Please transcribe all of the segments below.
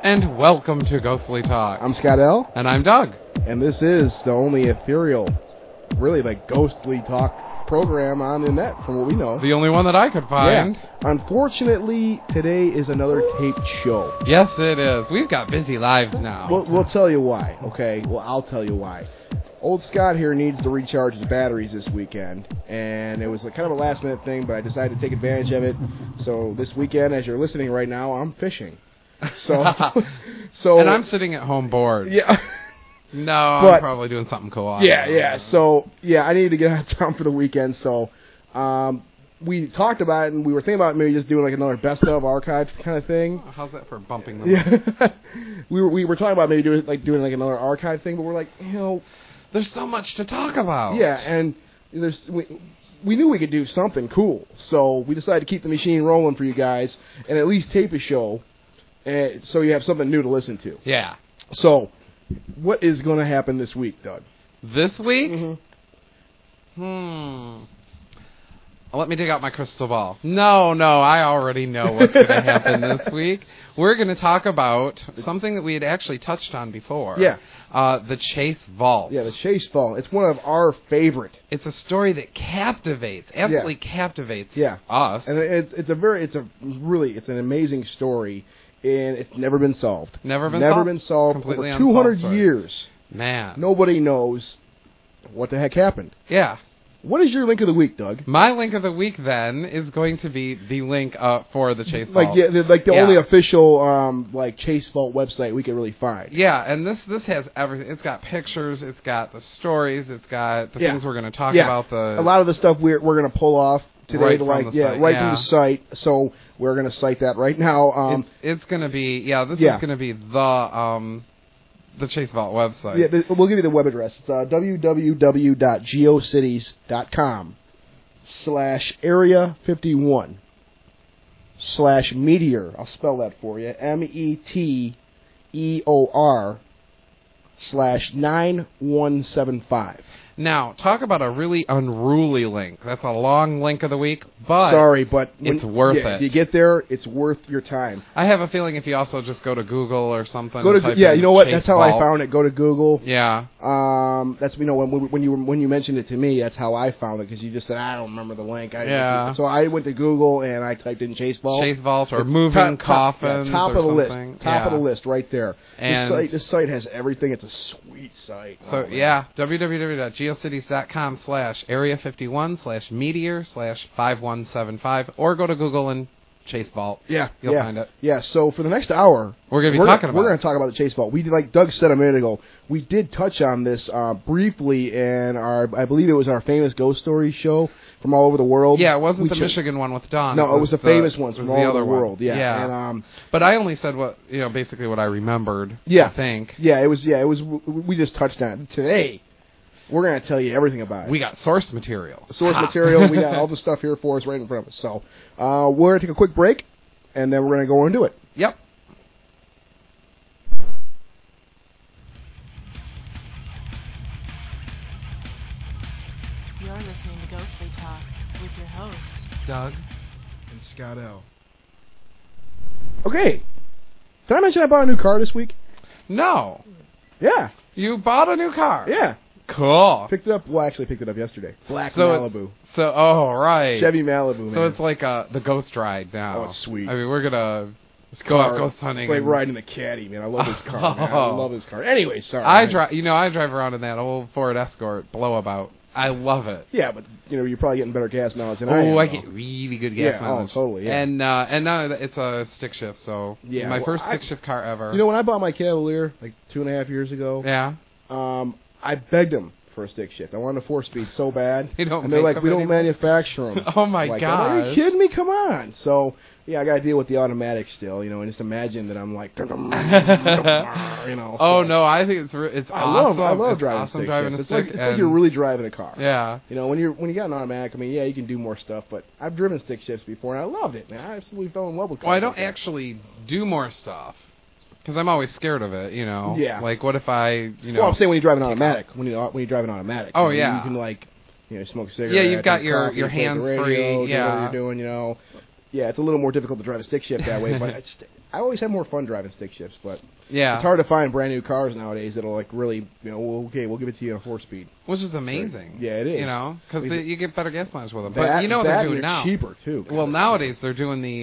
And welcome to Ghostly Talk. I'm Scott L. And I'm Doug. And this is the only ethereal, really like ghostly talk program on the net, from what we know. The only one that I could find. Yeah. Unfortunately, today is another taped show. Yes, it is. We've got busy lives now. We'll tell you why, okay? Well, I'll tell you why. Old Scott here needs to recharge his batteries this weekend, and it was kind of a last-minute thing, but I decided to take advantage of it. So this weekend, as you're listening right now, I'm fishing. So, and I'm sitting at home bored. Yeah. No, I'm probably doing something cool. Yeah. So, I needed to get out of town for the weekend. So, we talked about it, and we were thinking about maybe just doing like another best of archive kind of thing. How's that for bumping them? Yeah. we were talking about maybe doing another archive thing, but we're like, there's so much to talk about. Yeah, and we knew we could do something cool, so we decided to keep the machine rolling for you guys and at least tape a show, so you have something new to listen to. Yeah. So, what is going to happen this week, Doug? This week? Mm-hmm. Let me dig out my crystal ball. No, I already know what's going to happen this week. We're going to talk about something that we had actually touched on before. Yeah. The Chase Vault. Yeah, the Chase Vault. It's one of our favorite. It's a story that captivates, absolutely captivates us. And it's an amazing story, and it's never been solved. Never been solved. Completely over 200 years. Man. Nobody knows what the heck happened. Yeah. What is your link of the week, Doug? My link of the week, then, is going to be the link for the Chase Vault. The only official Chase Vault website we could really find. Yeah, and this has everything. It's got pictures, it's got the stories, it's got the things we're going to talk about. A lot of the stuff we're going to pull off today from the site. So we're going to cite that right now. It's going to be is going to be the Chase Vault website. Yeah, we'll give you the web address. It's www.geocities.com/area51/meteor. I'll spell that for you. METEOR/9175. Now, talk about a really unruly link. That's a long link of the week, but it's worth it. If you get there, it's worth your time. I have a feeling if you also just go to Google or something. You know what? Chase that's how Vault. I found it. Go to Google. Yeah. That's when you mentioned it to me, that's how I found it, because you just said I don't remember the link. So I went to Google and I typed in Chase Vault. Chase Vault or moving coffins. Top of the list. Top of the list right there. And this site has everything. It's a sweet site. So www.geocities.com/area51/meteor/5175, or go to Google and Chase Vault. You'll find it. Yeah. So for the next hour, we're going to be talking about. We're going to talk about the Chase Vault. We did, like Doug said a minute ago, we did touch on this briefly in I believe it was our famous ghost story show from all over the world. Yeah, it wasn't the Michigan one with Don. No, it was the famous ones from all over the world. Yeah. And, but I only said basically what I remembered. Yeah. I think. Yeah, it was. We just touched on it today. We're going to tell you everything about it. We got source material. We got all the stuff here for us right in front of us. So we're going to take a quick break, and then we're going to go into it. Yep. You're listening to Ghostly Talk with your hosts, Doug and Scott L. Okay. Did I mention I bought a new car this week? No. Yeah. You bought a new car? Yeah. Cool. Picked it up yesterday. Black Malibu. Right. Chevy Malibu, man. So it's like the ghost ride now. Oh, it's sweet. I mean, we're going to go out ghost hunting. It's like riding a caddy, man. I love this car, man. I love this car. Anyway, sorry. I drive around in that old Ford Escort blowout. I love it. Yeah, but you're probably getting better gas mileage than I am. I get really good gas mileage. Oh, totally. Yeah. And now it's a stick shift, so my first stick shift car ever. When I bought my Cavalier like 2.5 years ago, I begged them for a stick shift. I wanted a 4-speed so bad, and they're like, "We don't manufacture them." Oh my god! Are you kidding me? Come on. So I got to deal with the automatic still, and just imagine that I'm like, Oh no, I think it's awesome. I love driving stick shifts. It's like you're really driving a car. Yeah. When you got an automatic, I mean, you can do more stuff, but I've driven stick shifts before, and I loved it, man. I absolutely fell in love with cars. Well, I don't actually do more stuff. Because I'm always scared of it, Yeah. Like, what if I, Well, I'm saying when you drive an automatic. When you drive an automatic. Oh, yeah. You can, smoke a cigarette. Yeah, you've got your coffee, hands radio, free. do Yeah. what you're doing, Yeah, it's a little more difficult to drive a stick shift that way, but I always have more fun driving stick shifts, but Yeah. it's hard to find brand new cars nowadays that'll like really, okay, we'll give it to you at 4-speed. Which is amazing. Yeah, it is. You know, because you get better gas mileage with them. That, But you know what that they're doing now? cheaper too. Well, nowadays they're doing the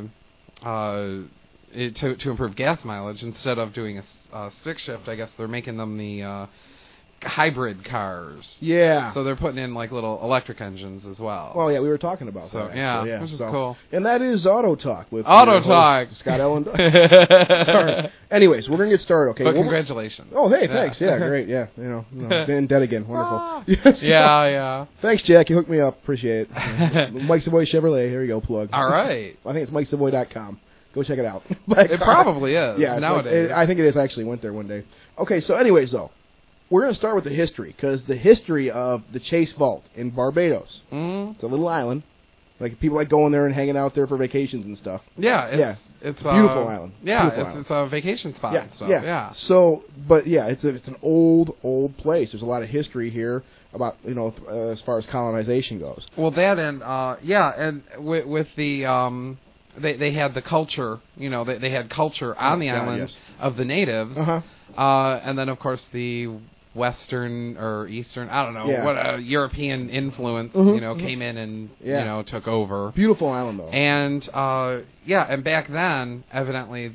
to improve gas mileage instead of doing a stick shift. I guess they're making them the hybrid cars. Yeah. So they're putting in like little electric engines as well. Well, yeah, we were talking about So that. yeah, actually, which is cool. And that is Auto Talk with Auto your host, Talk. Scott Ellen. Sorry. Anyways, we're gonna get started. Okay. But congratulations. Oh, hey, thanks. Yeah, great. Yeah, been dead again. Wonderful. Yes. Yeah. Thanks, Jack. You hooked me up. Appreciate it. Mike Savoy Chevrolet. Here you go. Plug. All right. I think it's MikeSavoy.com. Go check it out. It probably is. Yeah. Nowadays. I think it is. I actually went there one day. Okay. So, anyways, though. We're going to start with the history, because the history of the Chase Vault in Barbados. Mm-hmm. It's a little island. Like, people like going there and hanging out there for vacations and stuff. Yeah. It's a beautiful island. Yeah, beautiful it's a vacation spot. Yeah, and stuff. yeah. So, but yeah, it's an old place. There's a lot of history here about, as far as colonization goes. Well, that and and with the they had the culture, they had culture on the island yes. of the natives. Uh-huh. And then of course the Western or Eastern, I don't know, what European influence, came in and took over. Beautiful island though. And and back then, evidently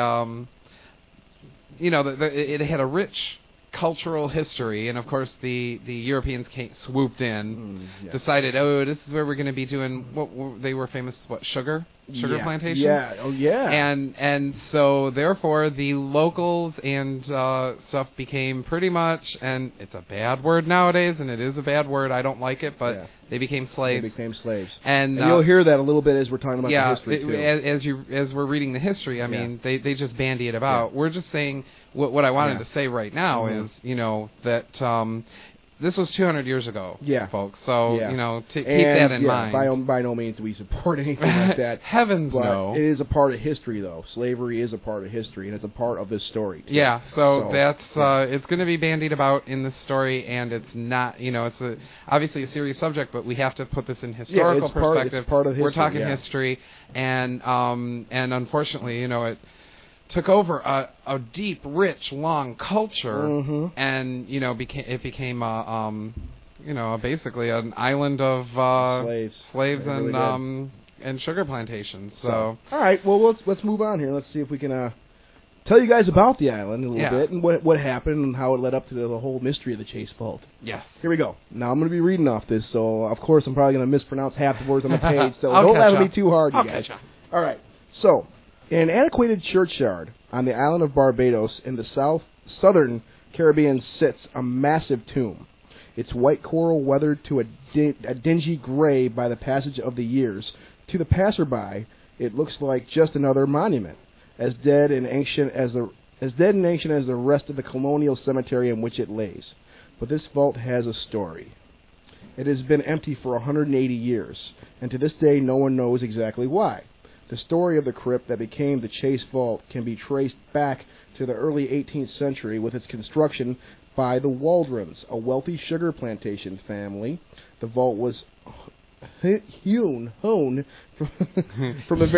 it had a rich cultural history, and of course the Europeans swooped in, decided, this is where we're going to be doing what they were famous, sugar plantations. Yeah, oh yeah. And so therefore the locals and stuff became pretty much, and it's a bad word nowadays, and it is a bad word. I don't like it, but they became slaves. They became slaves. And you'll hear that a little bit as we're talking about the history too. As we're reading the history, I mean, they just bandy it about. We're just saying what I wanted to say right now is, that this was 200 years ago, folks. So, keep that in mind. By no means do we support anything like that. Heavens but no. It is a part of history, though. Slavery is a part of history, and it's a part of this story. Too. Yeah, so that's it's going to be bandied about in this story, and it's not, it's obviously a serious subject, but we have to put this in historical perspective. It's part of history. We're talking history, and unfortunately, it took over a deep, rich, long culture, and it became basically an island of slaves and sugar plantations. So all right, well let's move on here. Let's see if we can tell you guys about the island a little bit and what happened and how it led up to the whole mystery of the Chase Vault. Yes. Here we go. Now I'm going to be reading off this, so of course I'm probably going to mispronounce half the words on the page. So don't laugh at me too hard, you guys. All right. So. In an antiquated churchyard on the island of Barbados in the southern Caribbean sits a massive tomb. Its white coral weathered to a dingy gray by the passage of the years. To the passerby, it looks like just another monument, as dead and ancient as the rest of the colonial cemetery in which it lays. But this vault has a story. It has been empty for 180 years, and to this day no one knows exactly why. The story of the crypt that became the Chase Vault can be traced back to the early 18th century with its construction by the Waldrons, a wealthy sugar plantation family. The vault was hewn from the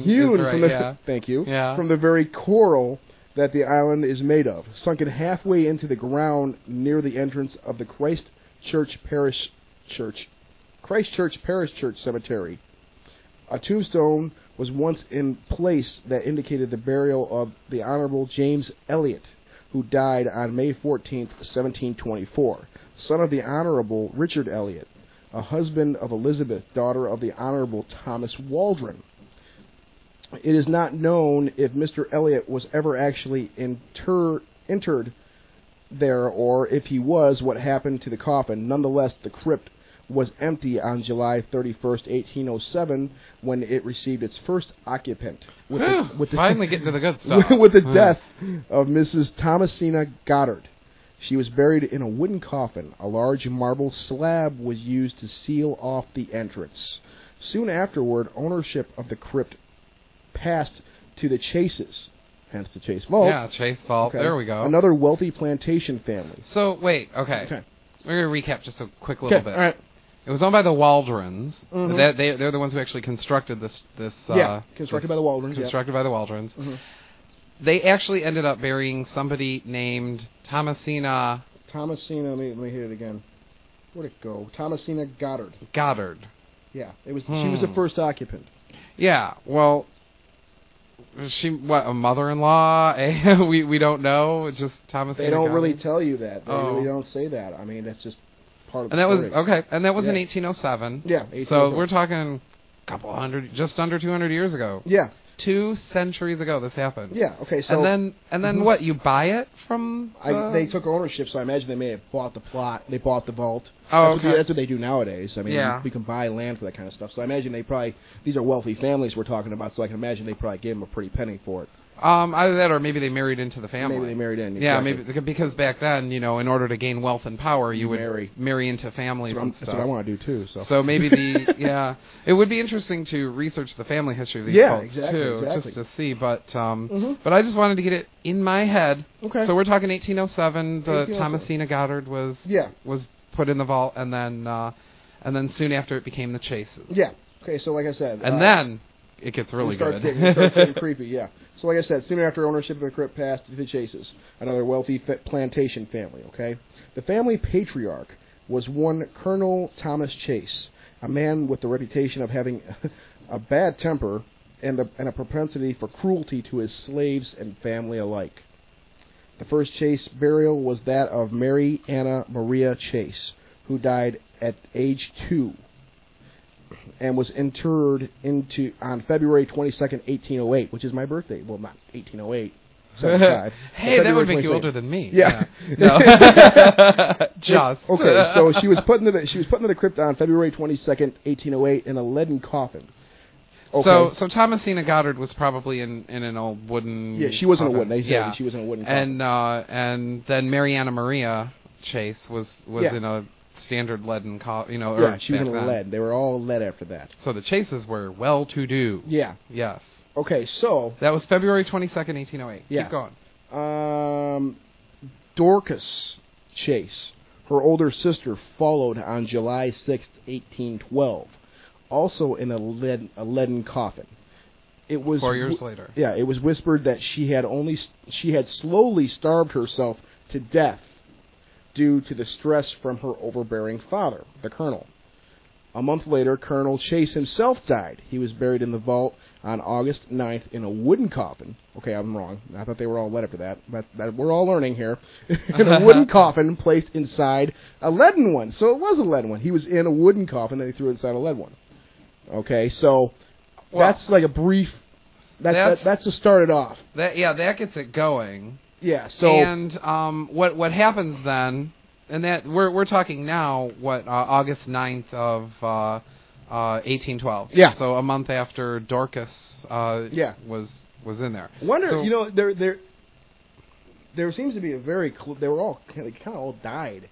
very coral that the island is made of, sunken halfway into the ground near the entrance of the Christchurch Parish Church Cemetery. A tombstone was once in place that indicated the burial of the Honorable James Elliot, who died on May 14th, 1724, son of the Honorable Richard Elliot, a husband of Elizabeth, daughter of the Honorable Thomas Waldron. It is not known if Mr. Elliot was ever actually interred there, or if he was, what happened to the coffin. Nonetheless, the crypt was empty on July 31st, 1807, when it received its first occupant. Finally getting to the good stuff. With the death of Mrs. Thomasina Goddard. She was buried in a wooden coffin. A large marble slab was used to seal off the entrance. Soon afterward, ownership of the crypt passed to the Chases, hence the Chase Vault. Yeah, Chase Vault. Okay. There we go. Another wealthy plantation family. So, wait, okay. We're going to recap just a quick little bit. All right. It was owned by the Waldrons. Mm-hmm. They're the ones who actually constructed this. Constructed by the Waldrons. Constructed by the Waldrons. Mm-hmm. They actually ended up burying somebody named Thomasina. Let me hit it again. Where'd it go? Thomasina Goddard. Goddard. Yeah, it was. She was the first occupant. Yeah. Well, a mother-in-law? We don't know. It's just Thomasina. They don't Goddard. really tell you that. They really don't say that. I mean, that's just. And that was in 1807. Yeah, so we're talking just under 200 years ago. Yeah, 2 centuries ago this happened. Yeah, okay. So and then what? You buy it from? They took ownership, so I imagine they may have bought the plot. They bought the vault. Oh, that's what they do nowadays. I mean, we can buy land for that kind of stuff. So I imagine these are wealthy families we're talking about. So I can imagine they probably gave them a pretty penny for it. Either that or maybe they married into the family. Maybe they married in. Yeah, maybe because back then, in order to gain wealth and power, you would marry into families and stuff. That's what I want to do too. So maybe it would be interesting to research the family history of these folks too, just to see. But but I just wanted to get it in my head. Okay. So we're talking 1807. The Thomasina Goddard was put in the vault, and then soon after it became the Chases. Yeah. Okay. So like I said, and then it gets really good. It starts getting creepy, yeah. So like I said, soon after ownership of the crypt passed to the Chases, another wealthy plantation family, okay? The family patriarch was one Colonel Thomas Chase, a man with the reputation of having a bad temper and a propensity for cruelty to his slaves and family alike. The first Chase burial was that of Mary Anna Maria Chase, who died at age 2. And was interred on February 22nd, 1808, which is my birthday. Well, not 1808, 75. Hey, that would make you older than me. Yeah. No. Just. Okay, so she was put into the crypt on February 22nd, 1808, in a leaden coffin. Okay. So Thomasina Goddard was probably in an old wooden. Yeah, she was in a wooden. She was in a wooden coffin. And then Mary Anna Maria Chase was in a standard leaden coffin. Yeah, she was in lead. They were all lead after that. So the Chases were well-to-do. Yeah. Yes. Okay, so that was February 22nd, 1808. Yeah. Keep going. Dorcas Chase, her older sister, followed on July 6th, 1812, also in a leaden coffin. It was 4 years later. Yeah, it was whispered that she had slowly starved herself to death due to the stress from her overbearing father, the colonel. A month later, Colonel Chase himself died. He was buried in the vault on August 9th in a wooden coffin. Okay, I'm wrong. I thought they were all lead after that, but we're all learning here. In a wooden coffin placed inside a leaden one. So it was a leaden one. He was in a wooden coffin, and they threw it inside a lead one. Okay, so that's like a brief... That's to start it off. That gets it going. Yeah. So and what happens then? And that we're talking now. August 9th of 1812. Yeah. So a month after Dorcas was in there. Wonder there seems to be a very they were all kind of all died.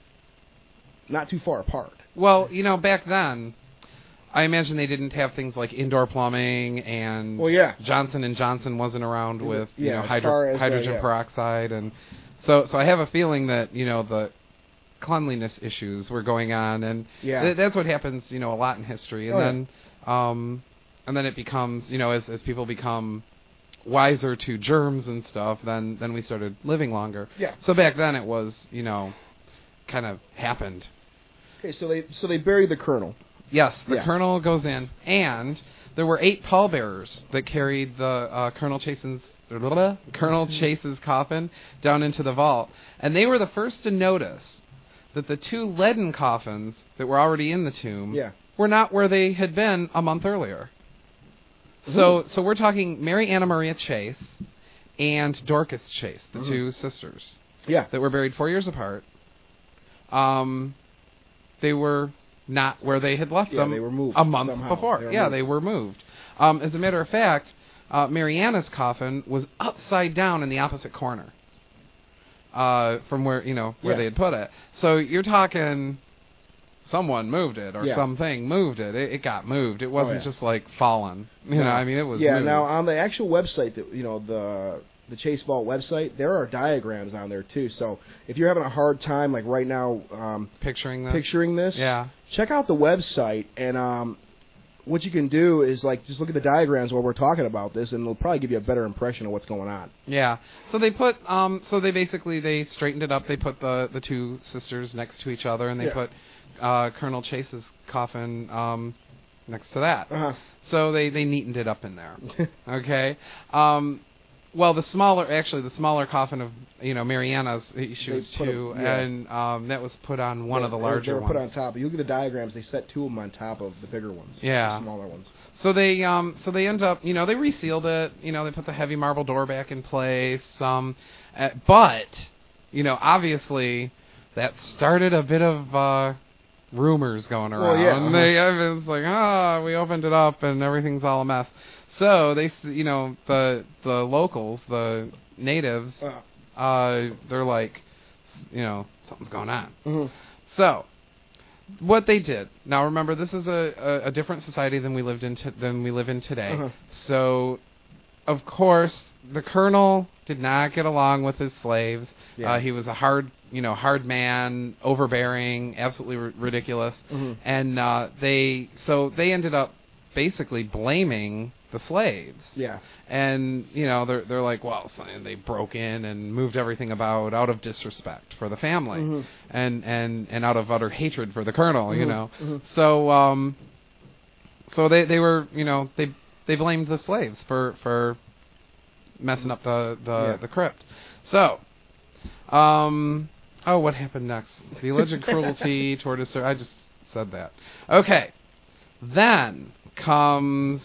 Not too far apart. Well, back then, I imagine they didn't have things like indoor plumbing, and Johnson & Johnson wasn't around with hydrogen peroxide, and so I have a feeling that the cleanliness issues were going on, and that's what happens a lot in history, and then it becomes as people become wiser to germs and stuff, then we started living longer. Yeah. So back then it was kind of happened. Okay, so they buried the colonel. Yes, the colonel goes in, and there were 8 pallbearers that carried the Colonel Chase's coffin down into the vault, and they were the first to notice that the 2 leaden coffins that were already in the tomb were not where they had been a month earlier. So we're talking Mary Anna Maria Chase and Dorcas Chase, the 2 sisters, that were buried 4 years apart. They were not where they had left them they were moved a month before. They were moved. As a matter of fact, Mariana's coffin was upside down in the opposite corner from where they had put it. So you're talking someone moved it or something moved it. It got moved. It wasn't just like fallen. I mean, it was moved. Now on the actual website that the Chase Vault website, there are diagrams on there too. So if you're having a hard time, like right now, picturing this, check out the website, and what you can do is like just look at the diagrams while we're talking about this, and it'll probably give you a better impression of what's going on. Yeah. So they put, they straightened it up. They put the two sisters next to each other, and they put Colonel Chase's coffin next to that. Uh-huh. So they neatened it up in there. Okay. Well, the smaller coffin of Mariana's, she was two, and that was put on one of the larger ones. They were put on top. You look at the diagrams; they set two of them on top of the bigger ones. Yeah, the smaller ones. So they end up, they resealed it. They put the heavy marble door back in place. But obviously that started a bit of rumors going around. Well, yeah. It was like, we opened it up and everything's all a mess. So they, the locals, the natives, they're like, something's going on. Mm-hmm. So what they did. Now remember, this is a different society than we live in today. Uh-huh. So of course the colonel did not get along with his slaves. Yeah. He was a hard man, overbearing, absolutely ridiculous. Mm-hmm. And they ended up basically blaming the slaves. Yeah. And they're like, well, they broke in and moved everything about out of disrespect for the family, mm-hmm. and out of utter hatred for the colonel. Mm-hmm. So they were they blamed the slaves for messing up the crypt. So what happened next? The alleged cruelty toward his... I just said that. Okay. Then comes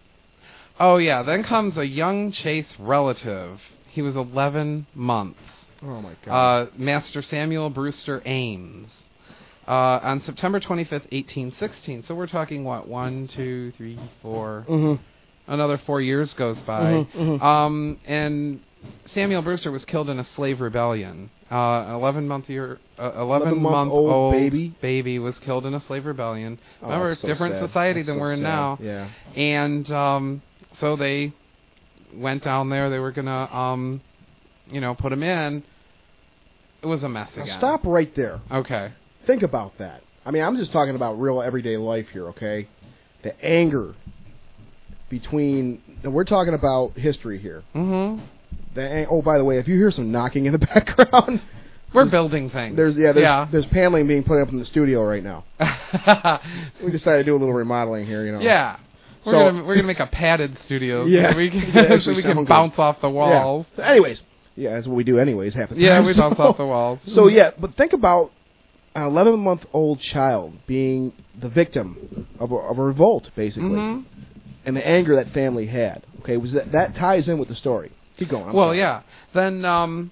a young Chase relative. He was 11 months. Oh, my God. Master Samuel Brewster Ames. On September 25th, 1816. So we're talking, 1, 2, 3, 4... Mm-hmm. Another 4 years goes by. Mm-hmm, mm-hmm. And Samuel Brewster was killed in a slave rebellion. An 11-month-old baby was killed in a slave rebellion. Remember, it's a different society than we're in now. Yeah. And so they went down there. They were gonna, put him in. It was a mess again. Now stop right there. Okay. Think about that. I mean, I'm just talking about real everyday life here. Okay, the anger between. We're talking about history here. Mm-hmm. By the way, if you hear some knocking in the background, we're building things. There's paneling being put up in the studio right now. We decided to do a little remodeling here, Yeah. We're gonna make a padded studio. Yeah. So we can bounce off the walls. Yeah. Anyways, that's what we do anyways half the time. Yeah, we bounce off the walls. So but think about an 11-month-old child being the victim of a revolt, basically, mm-hmm. and the anger that family had. Okay, was that ties in with the story. Keep going. Sorry. Yeah. Then,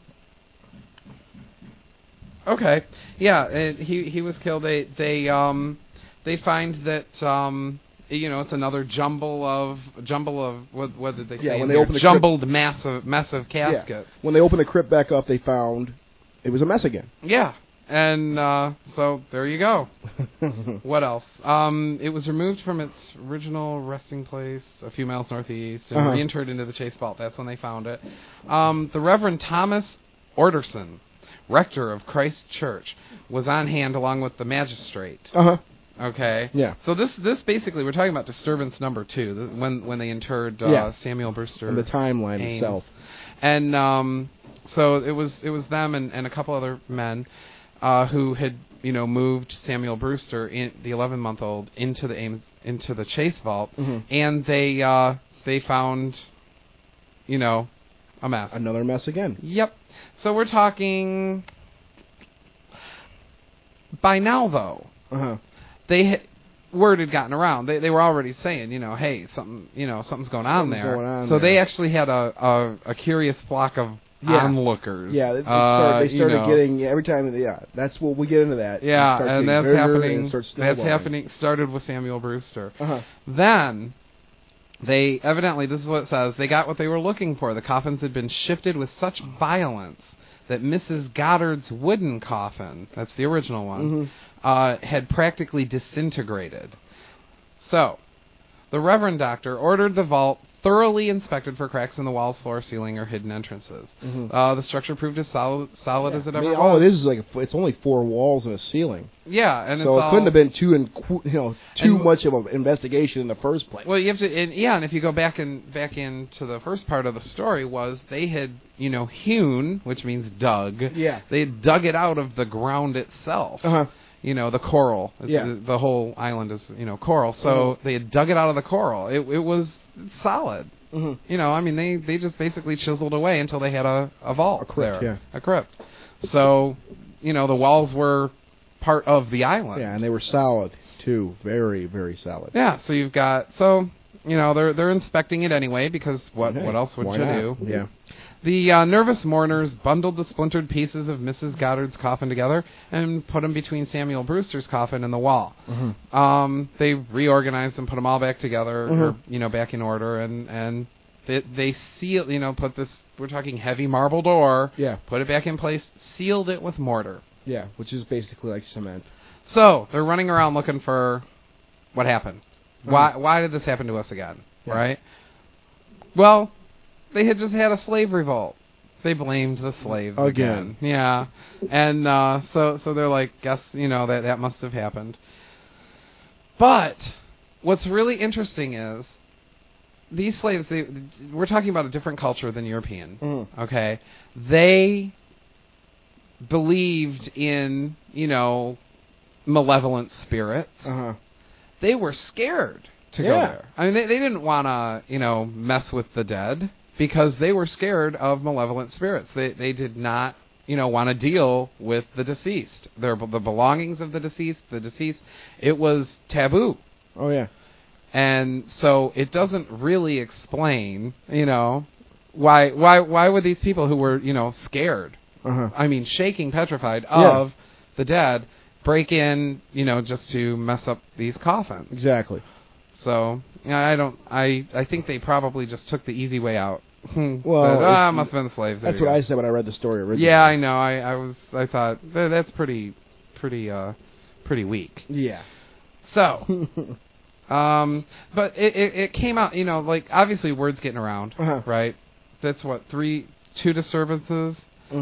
okay. Yeah, he was killed. They find that, it's another jumble of what did they say? Yeah, when they opened the jumbled mess of caskets. Yeah. When they opened the crypt back up, they found it was a mess again. Yeah. And so there you go. What else? It was removed from its original resting place a few miles northeast and reinterred into the Chase Vault. That's when they found it. The Reverend Thomas Orderson, rector of Christ Church, was on hand along with the magistrate. Okay. Yeah. So this basically, we're talking about disturbance number 2 when they interred Samuel Brewster. And the timeline Ames. itself. And so it was them and a couple other men. Who had moved Samuel Brewster, the 11-month-old, into the Chase Vault, mm-hmm. and they found a mess. Another mess again. Yep. So we're talking. By now, though, word had gotten around. They were already saying, hey, something's going on there. So they actually had a curious flock of onlookers. Yeah, they started getting every time. Yeah, that's what we get into that. Yeah, and that's happening. That's happening. Started with Samuel Brewster. Uh-huh. Then they evidently, this is what it says, they got what they were looking for. The coffins had been shifted with such violence that Mrs. Goddard's wooden coffin, that's the original one, mm-hmm. Had practically disintegrated. So the Reverend Doctor ordered the vault thoroughly inspected for cracks in the walls, floor, ceiling, or hidden entrances. The structure proved as solid as it ever was. All it is like it's only 4 walls and a ceiling. Yeah, and so it couldn't have been too much of an investigation in the first place. Well, you have to, and if you go back into the first part of the story, was they had hewn, which means dug. Yeah, they had dug it out of the ground itself. The coral. The whole island is coral. So they had dug it out of the coral. It was solid. They just basically chiseled away until they had a vault, a crypt, there, a crypt. So the walls were part of the island. Yeah, and they were solid too, very, very solid. Yeah. So you've got they're inspecting it anyway because what else would you do? Yeah. The nervous mourners bundled the splintered pieces of Mrs. Goddard's coffin together and put them between Samuel Brewster's coffin and the wall. They reorganized and put them all back together, or, back in order, and they sealed, put this, we're talking heavy marble door, put it back in place, sealed it with mortar. Yeah, which is basically like cement. So, they're running around looking for what happened. Why did this happen to us again, right? Well, they had just had a slave revolt. They blamed the slaves again. Yeah. And so they're like, guess, that must have happened. But what's really interesting is these slaves, we're talking about a different culture than European. Okay? They believed in, malevolent spirits. They were scared to go there. I mean, they didn't want to, mess with the dead, because they were scared of malevolent spirits. They did not, want to deal with the deceased. The belongings of the deceased, it was taboo. Oh, yeah. And so it doesn't really explain, why would these people who were, scared, shaking, petrified of the dead, break in, just to mess up these coffins. Exactly. So, I think they probably just took the easy way out. Well, must have been the slaves. That's what I said when I read the story originally. Yeah, I know. I thought that's pretty weak. Yeah. So, but it came out, obviously word's getting around, right? That's what, 2 disturbances?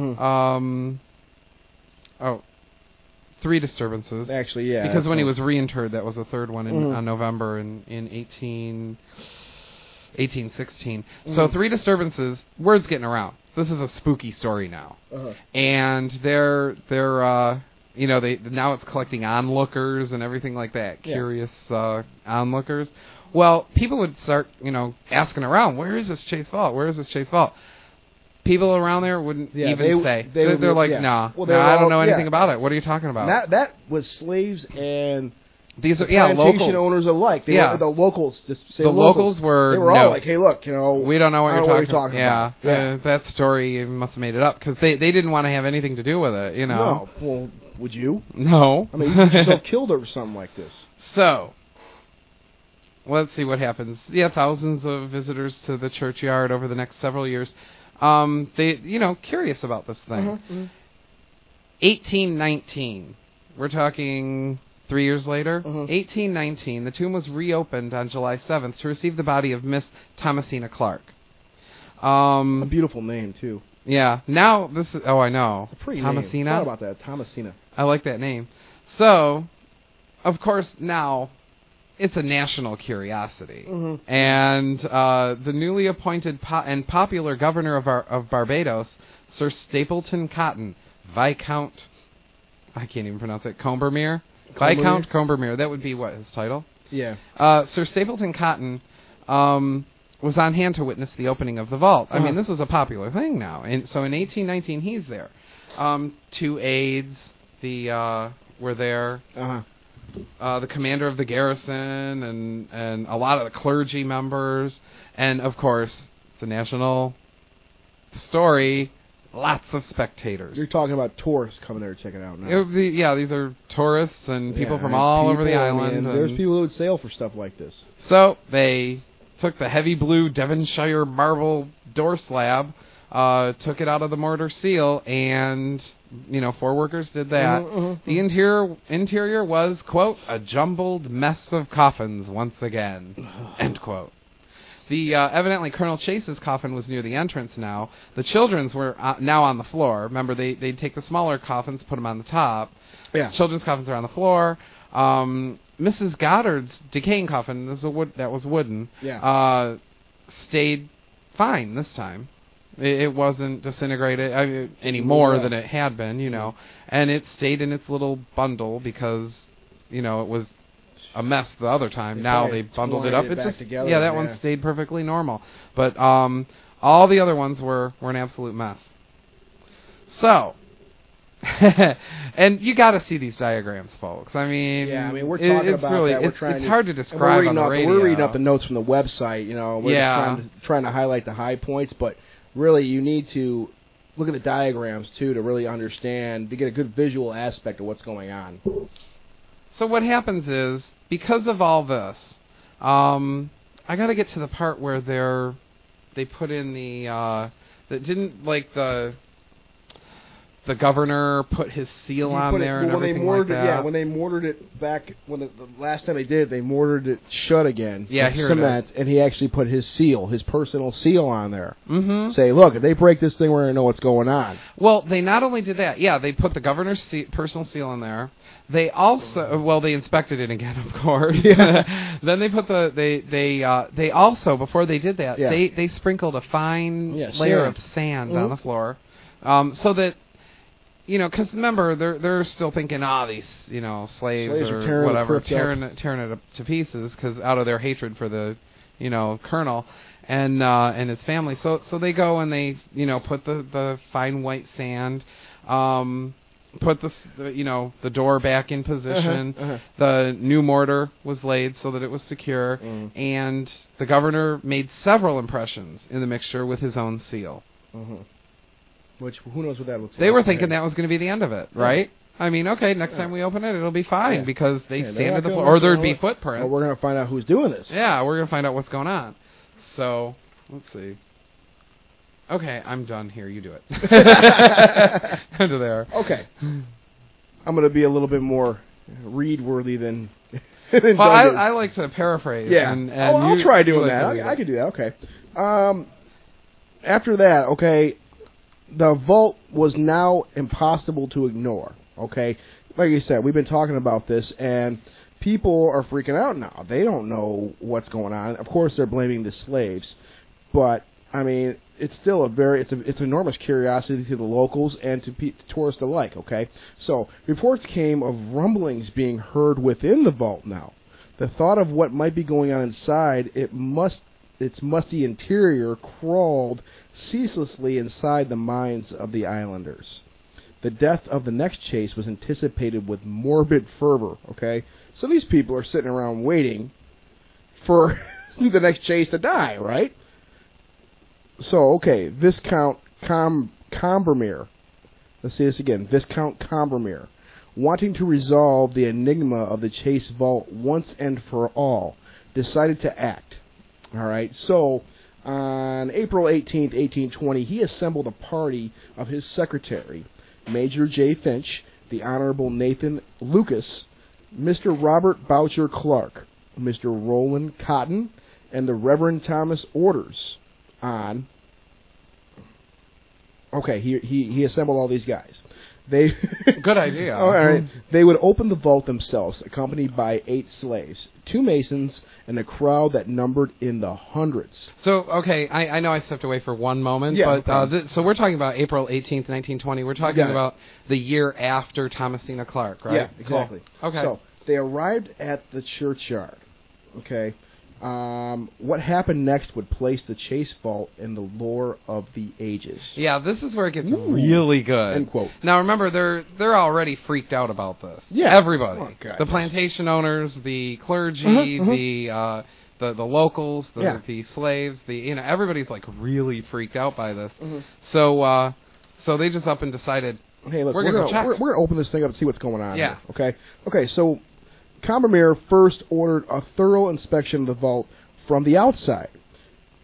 3 disturbances. Actually, yeah. Because when he was reinterred, that was the 3rd one on November in 1816. So 3 disturbances, word's getting around. This is a spooky story now. And they're now it's collecting onlookers and everything like that. Curious onlookers. Well, people would start, asking around, where is this Chase Vault? Where is this Chase Vault? People around there wouldn't even say. They're like, nah, I don't know anything about it. What are you talking about? That was slaves and these are plantation owners alike. The locals just say the locals were. They were all like, hey, look, we don't know what you're talking about. That story must have made it up because they didn't want to have anything to do with it. No, well, would you? No. I mean, you get yourself killed over something like this. So, let's see what happens. Yeah, thousands of visitors to the churchyard over the next several years. They, curious about this thing. 1819. We're talking 3 years later. 1819. The tomb was reopened on July 7th to receive the body of Miss Thomasina Clark. A beautiful name, too. Yeah. Now, this is... Oh, I know. It's a pretty Thomasina. name. I thought about that. Thomasina. I like that name. So, of course, now... It's a national curiosity. And the newly appointed and popular governor of Barbados, Sir Stapleton Cotton, Viscount, I can't even pronounce it, Combermere? Viscount Combermere. That would be what, his title? Yeah. Sir Stapleton Cotton was on hand to witness the opening of the vault. I mean, this is a popular thing now. And so in 1819, he's there. 2 aides were there. The commander of the garrison and a lot of the clergy members, and of course the national story, lots of spectators. You're talking about tourists coming there to check it out now. These are tourists and people from all over the island. There's people who would sail for stuff like this. So they took the heavy blue Devonshire marble door slab took it out of the mortar seal, and 4 workers did that. The interior was, quote, a jumbled mess of coffins once again, end quote. Evidently Colonel Chase's coffin was near the entrance now. The children's were now on the floor. Remember, they'd take the smaller coffins, put them on the top. Yeah. Children's coffins are on the floor. Mrs. Goddard's decaying coffin, that was wooden, stayed fine this time. It wasn't disintegrated any more than it had been, and it stayed in its little bundle because, it was a mess the other time. Now they bundled it up. It's just together, that one stayed perfectly normal. But all the other ones were an absolute mess. So, and you got to see these diagrams, folks. I mean, we're talking about really, that. It's hard to describe on the radio. We're reading up the notes from the website. We're just trying to highlight the high points, but really, you need to look at the diagrams too to really understand, to get a good visual aspect of what's going on. So what happens is, because of all this, I got to get to the part where they put in the governor put his seal on there and everything like that. Yeah, when they mortared it back, the last time they did it, they mortared it shut again with cement, and he actually put his personal seal on there. Mm-hmm. Say, look, if they break this thing, we're going to know what's going on. Well, they not only did that, they put the governor's personal seal in there. They also, they inspected it again, of course. Yeah. Then they put they also, before they did that, they sprinkled a fine layer of sand on the floor, so that, because remember, they're still thinking, these, slaves or whatever, tearing it up to pieces, because out of their hatred for the, colonel and his family. So they go and they, put the fine white sand, put the door back in position. The new mortar was laid so that it was secure, and the governor made several impressions in the mixture with his own seal. Which, who knows what that looks like. They were thinking that was going to be the end of it, right? I mean, okay, next time we open it, it'll be fine because they sanded the floor, or there'd be footprints. Well, we're going to find out who's doing this. Yeah, we're going to find out what's going on. So, let's see. Okay, I'm done here. You do it. Under there. Okay. I'm going to be a little bit more read-worthy than well, I like to paraphrase. Yeah. And I'll try doing that. I can do that. Okay. After that, the vault was now impossible to ignore, okay? Like you said, we've been talking about this, and people are freaking out now. They don't know what's going on. Of course, they're blaming the slaves, but, I mean, it's still it's an enormous curiosity to the locals and to tourists alike, okay? So, reports came of rumblings being heard within the vault now. The thought of what might be going on inside, its musty interior crawled ceaselessly inside the minds of the islanders. The death of the next chase was anticipated with morbid fervor, okay? So these people are sitting around waiting for the next chase to die, right? So, okay, Viscount Combermere. Let's see this again. Viscount Combermere, wanting to resolve the enigma of the Chase vault once and for all, decided to act. All right, so on April 18th, 1820, he assembled a party of his secretary, Major J. Finch, the Honorable Nathan Lucas, Mr. Robert Boucher Clark, Mr. Roland Cotton, and the Reverend Thomas Orders on... Okay, he assembled all these guys. Good idea. All right. They would open the vault themselves, accompanied by 8 slaves, 2 masons, and a crowd that numbered in the hundreds. So, okay, I know I stepped away for one moment, but so we're talking about April 18th, 1920. We're talking about the year after Thomasina Clark, right? Yeah, exactly. Cool. Okay. So they arrived at the churchyard. Okay. What happened next would place the Chase vault in the lore of the ages. Yeah, this is where it gets really good. End quote. Now remember, they're already freaked out about this. Yeah, everybody, the plantation owners, the clergy, the locals, the slaves, everybody's like really freaked out by this. So they just up and decided, hey, look, we're gonna open this thing up and see what's going on. Yeah. Here, okay. So Combermere first ordered a thorough inspection of the vault from the outside.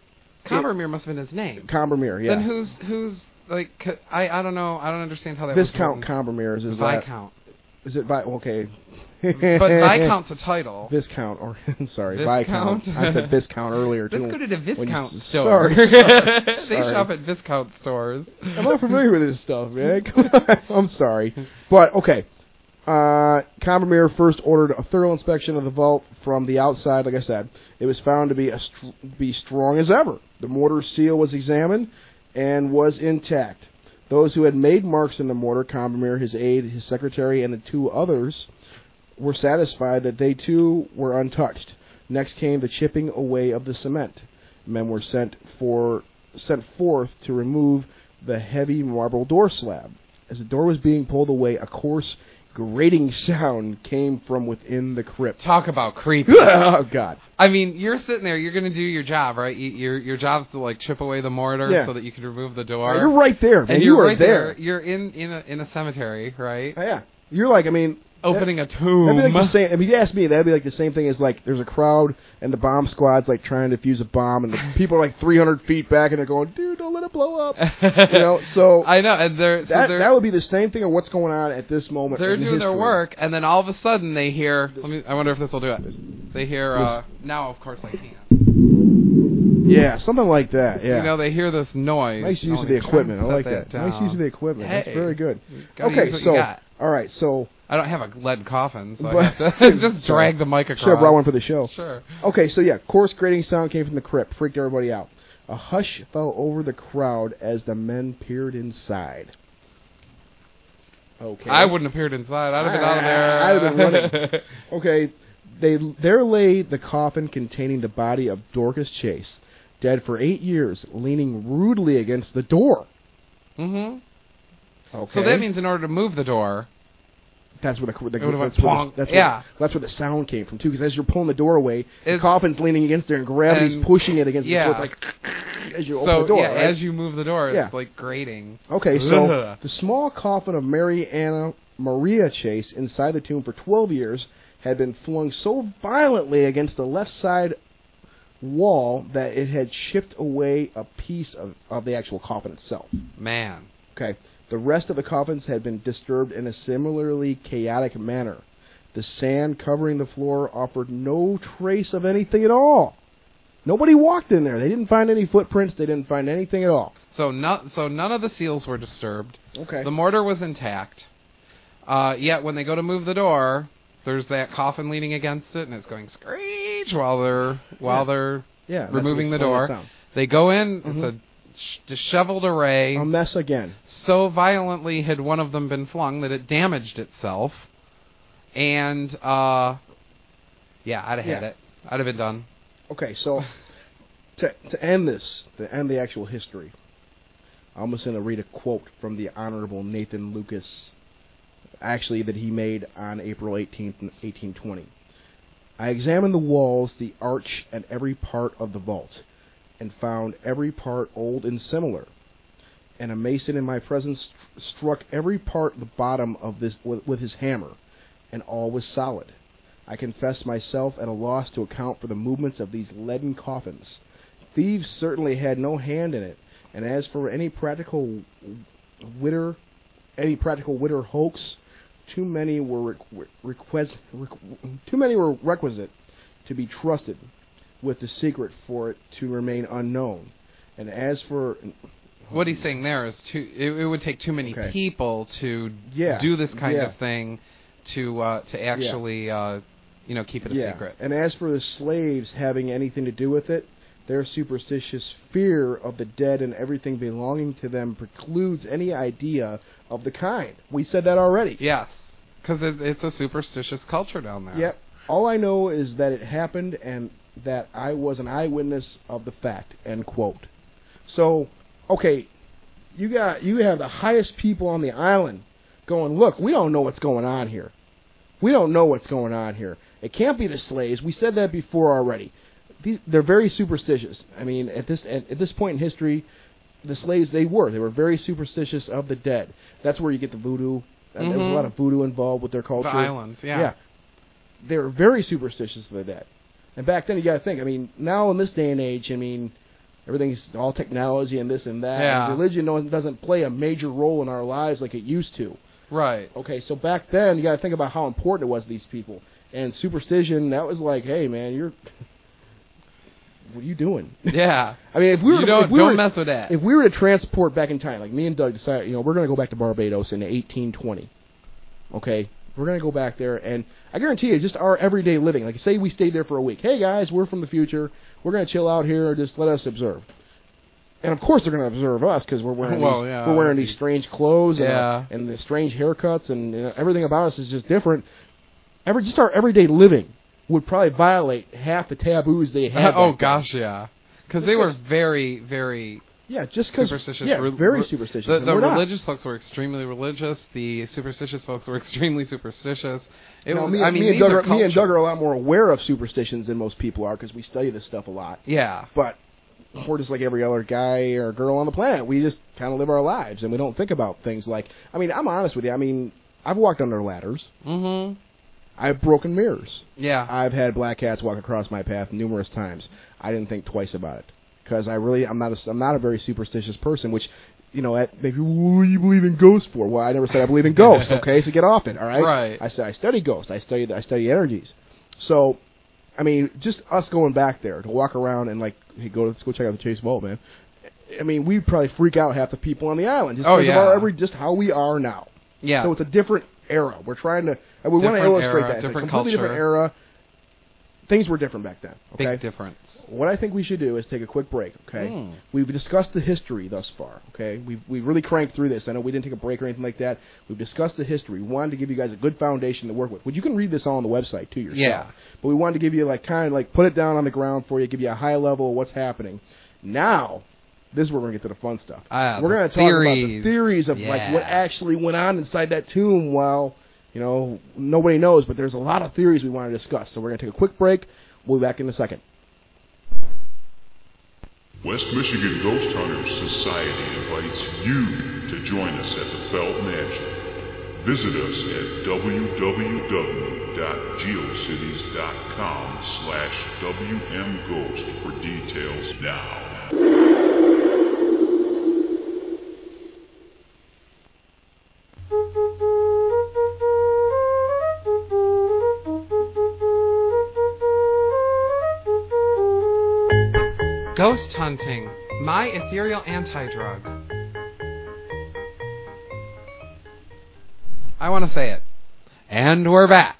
Combermere must have been his name. Combermere, yeah. Then who's like, I don't know. I don't understand how that Viscount was Combermere is Viscount. Is it okay? But Viscount's a title. Viscount, or sorry, Viscount. Viscount. I said Viscount earlier too. Let's go to the Viscount Sorry. store. They shop at Viscount stores. I'm not familiar with this stuff, man. Come on. I'm sorry, but okay. Combermere first ordered a thorough inspection of the vault from the outside. Like I said, it was found to be strong as ever. The mortar seal was examined and was intact. Those who had made marks in the mortar, Combermere, his aide, his secretary, and the 2 others, were satisfied that they too were untouched. Next came the chipping away of the cement. Men were sent forth to remove the heavy marble door slab. As the door was being pulled away, a coarse, grating sound came from within the crypt. Talk about creepy. Oh, God. I mean, you're sitting there, you're going to do your job, right? Your job's to, like, chip away the mortar so that you can remove the door. You're right there, man. And you are right there. You're in a cemetery, right? Yeah. You're like, I mean... Opening a tomb. That'd be like the same, if you ask me, that'd be like the same thing as, like, there's a crowd and the bomb squad's, like, trying to defuse a bomb and the people are, like, 300 feet back and they're going, dude, don't let it blow up. So... I know, and that would be the same thing of what's going on at this moment They're in doing history. their work, and then all of a sudden they hear... I wonder if this will do it. They hear... now, of course, I can't. Yeah, something like that, yeah. They hear this noise. Nice use of the equipment. I like that. Nice use of the equipment. Hey, that's very good. Okay, so... All right, so... I don't have a lead coffin, so I have to just drag the mic across. Should have brought one for the show. Sure. Okay, so yeah, coarse grating sound came from the crypt, freaked everybody out. A hush fell over the crowd as the men peered inside. Okay. I wouldn't have peered inside. I'd have been out of there. I'd have been running. Okay, there lay the coffin containing the body of Dorcas Chase, dead for 8 years, leaning rudely against the door. Mm-hmm. Okay. So that means in order to move the door... That's where that's where the sound came from too. Because as you're pulling the door away, the coffin's leaning against there, and gravity's pushing it against it. So it's like as you open the door. Right? As you move the door, it's like grating. Okay, so the small coffin of Mary Anna Maria Chase inside the tomb for 12 years had been flung so violently against the left side wall that it had chipped away a piece of the actual coffin itself. Man. Okay. The rest of the coffins had been disturbed in a similarly chaotic manner. The sand covering the floor offered no trace of anything at all. Nobody walked in there. They didn't find any footprints. They didn't find anything at all. So none of the seals were disturbed. Okay. The mortar was intact. Yet when they go to move the door, there's that coffin leaning against it, and it's going screech while they're removing the door. They go in. Mm-hmm. It's a disheveled array. A mess again. So violently had one of them been flung that it damaged itself. And, I'd have had it. I'd have been done. Okay, so to end this, to end the actual history, I'm just going to read a quote from the Honorable Nathan Lucas, actually that he made on April 18th, 1820. I examined the walls, the arch, and every part of the vault, and found every part old and similar. And a mason in my presence struck every part the bottom of this with his hammer, and all was solid. I confess myself at a loss to account for the movements of these leaden coffins. Thieves certainly had no hand in it, and as for any practical witter hoax, too many were requisite to be trusted with the secret for it to remain unknown. And as for... What he's saying there is it would take too many people to do this kind of thing to actually keep it a secret. And as for the slaves having anything to do with it, their superstitious fear of the dead and everything belonging to them precludes any idea of the kind. We said that already. Yes, because it's a superstitious culture down there. Yep. All I know is that it happened and that I was an eyewitness of the fact, end quote. So, okay, you have the highest people on the island going, look, we don't know what's going on here. We don't know what's going on here. It can't be the slaves. We said that before already. They're very superstitious. I mean, at this point in history, the slaves, they were very superstitious of the dead. That's where you get the voodoo. Mm-hmm. There was a lot of voodoo involved with their culture. The islands, yeah. They were very superstitious of the dead. And back then, you got to think, I mean, now in this day and age, I mean, everything's all technology and this and that. Yeah. And religion doesn't play a major role in our lives like it used to. Right. Okay, so back then, you got to think about how important it was to these people. And superstition, that was like, hey, man, what are you doing? Yeah. I mean, if we were don't mess with that. If we were to transport back in time, like me and Doug decided, we're going to go back to Barbados in 1820. Okay, we're going to go back there, and I guarantee you, just our everyday living. Like, say we stayed there for a week. Hey guys, we're from the future. We're going to chill out here. Just let us observe. And of course, they're going to observe us because we're wearing these strange clothes and the strange haircuts, and everything about us is just different. Just our everyday living would probably violate half the taboos they had. Gosh, yeah. Because they were very, very superstitious. Yeah, very superstitious. The religious folks were extremely religious. The superstitious folks were extremely superstitious. Me and Doug are a lot more aware of superstitions than most people are because we study this stuff a lot. Yeah. But we're just like every other guy or girl on the planet. We just kind of live our lives, and we don't think about things like... I mean, I'm honest with you. I mean, I've walked under ladders. Mm-hmm. I've broken mirrors. Yeah. I've had black cats walk across my path numerous times. I didn't think twice about it because I'm not a very superstitious person. Which, maybe what do you believe in ghosts for? Well, I never said I believe in ghosts. Okay, so get off it. All right. Right. I said I study ghosts. I study energies. So, I mean, just us going back there to walk around and like, hey, let's go check out the Chase Vault, man. I mean, we'd probably freak out half the people on the island just because of just how we are now. Yeah. So it's a different era. We're trying to... We want to illustrate that. Different it's a completely different era. Things were different back then. Okay? Big difference. What I think we should do is take a quick break, okay? We've discussed the history thus far, okay? We've really cranked through this. I know we didn't take a break or anything like that. We've discussed the history. We wanted to give you guys a good foundation to work with. Which you can read this all on the website, too, yourself. Yeah. But we wanted to give you, put it down on the ground for you, give you a high level of what's happening. Now... This is where we're going to get to the fun stuff. We're going to talk about the theories of what actually went on inside that tomb while, nobody knows, but there's a lot of theories we want to discuss. So we're going to take a quick break. We'll be back in a second. West Michigan Ghost Hunters Society invites you to join us at the Felt Mansion. Visit us at www.geocities.com/WMGhost for details now. Ghost hunting, my ethereal anti-drug. I want to say it. And we're back.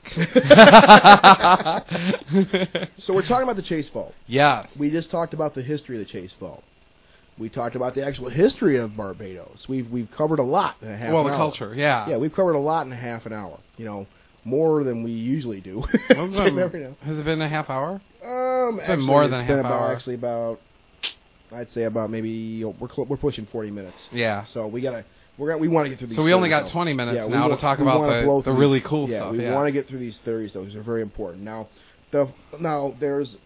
So we're talking about the Chase Vault. Yes. We just talked about the history of the Chase Vault. We talked about the actual history of Barbados. We've covered a lot in a half an hour. Well, the culture, yeah. Yeah, we've covered a lot in a half an hour. More than we usually do. Has it been a half hour? It's been more than a half hour. Actually, I'd say about maybe we're pushing 40 minutes. Yeah. So we want to get through these. So we only got 20 minutes now to talk about the really cool stuff. We want to get through these theories, though. These are very important. Now there's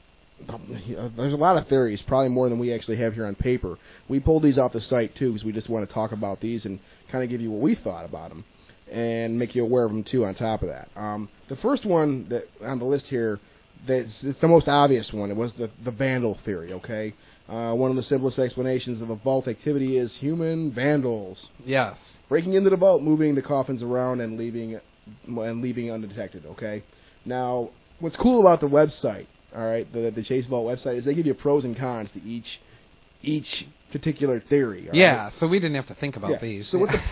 a lot of theories, probably more than we actually have here on paper. We pulled these off the site too because we just want to talk about these and kind of give you what we thought about them and make you aware of them too. On top of that, the first one that on the list here, it's the most obvious one. It was the vandal theory. Okay. One of the simplest explanations of a vault activity is human vandals. Yes. Breaking into the vault, moving the coffins around, and leaving undetected. Okay. Now, what's cool about the website, all right, the Chase Vault website, is they give you pros and cons to each particular theory. Yeah. Right? So we didn't have to think about these. So what the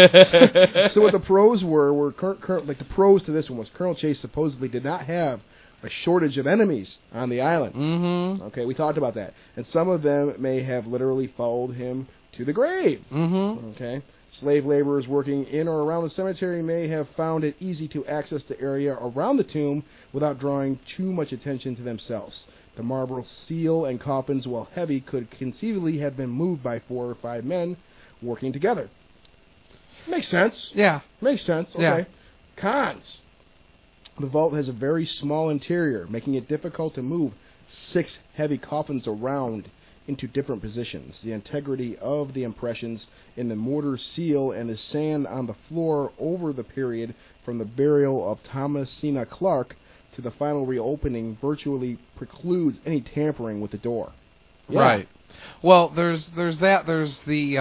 so what the pros were like the pros to this one was Colonel Chase supposedly did not have a shortage of enemies on the island. Mm-hmm. Okay, we talked about that. And some of them may have literally followed him to the grave. Mm-hmm. Okay. Slave laborers working in or around the cemetery may have found it easy to access the area around the tomb without drawing too much attention to themselves. The marble seal and coffins, while heavy, could conceivably have been moved by 4 or 5 men working together. Makes sense. Yeah. Makes sense. Okay. Yeah. Cons. The vault has a very small interior, making it difficult to move 6 heavy coffins around into different positions. The integrity of the impressions in the mortar seal and the sand on the floor over the period from the burial of Thomasina Clark to the final reopening virtually precludes any tampering with the door. Yeah, right. Well, there's that. There's the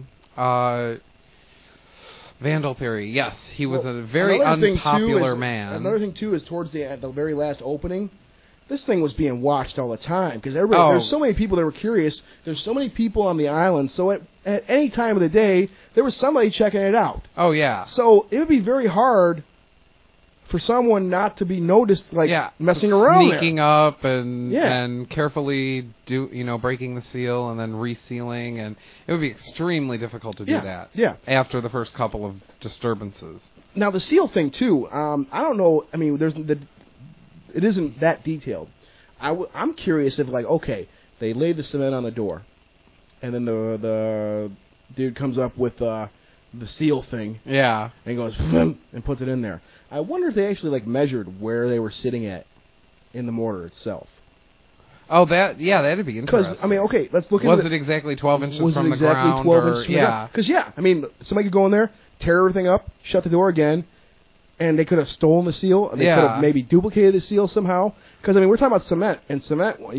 Vandal theory. Yes, he was a very unpopular man. Another thing too is towards the very last opening, this thing was being watched all the time because there's so many people that were curious. There's so many people on the island, so at any time of the day there was somebody checking it out. Oh yeah. So it would be very hard for someone not to be noticed, messing around, sneaking up and carefully breaking the seal and then resealing, and it would be extremely difficult to do that. Yeah. After the first couple of disturbances. Now the seal thing too. I don't know. I mean, it isn't that detailed. I'm curious if they laid the cement on the door, and then the dude comes up with the seal thing. Yeah. And he goes and puts it in there. I wonder if they actually measured where they were sitting at in the mortar itself. Oh, that'd be interesting. Because let's look. Was it exactly 12 inches from the ground? 12 inches from the ground? Because somebody could go in there, tear everything up, shut the door again, and they could have stolen the seal. And they could have maybe duplicated the seal somehow. Because we're talking about cement, and cement. I've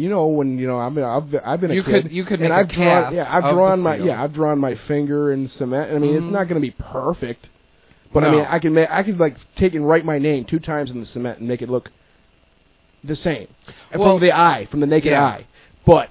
been a kid. You could make a cast. I've drawn my finger in cement. And, it's not going to be perfect. But no. I could take and write my name 2 times in the cement and make it look the same from the naked eye. But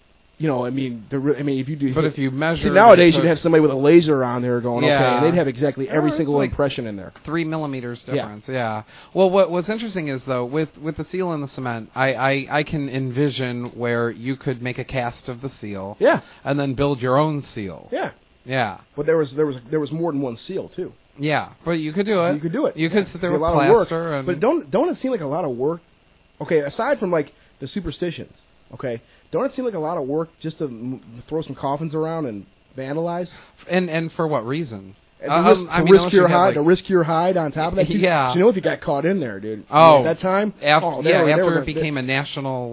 if you do. But if you measure, nowadays you'd have somebody with a laser on there going, and they'd have exactly every single impression in there. 3 millimeters difference. Yeah. Well, what's interesting is though with the seal and the cement, I can envision where you could make a cast of the seal. Yeah. And then build your own seal. Yeah. Yeah. But there was more than one seal too. Yeah, but you could do it. You could sit there with plaster. But don't it seem like a lot of work? Okay, aside from the superstitions, don't it seem like a lot of work just to throw some coffins around and vandalize? And for what reason? To risk your hide on top of that. Yeah. So if you got caught in there, dude. Oh, at that time. After it became a national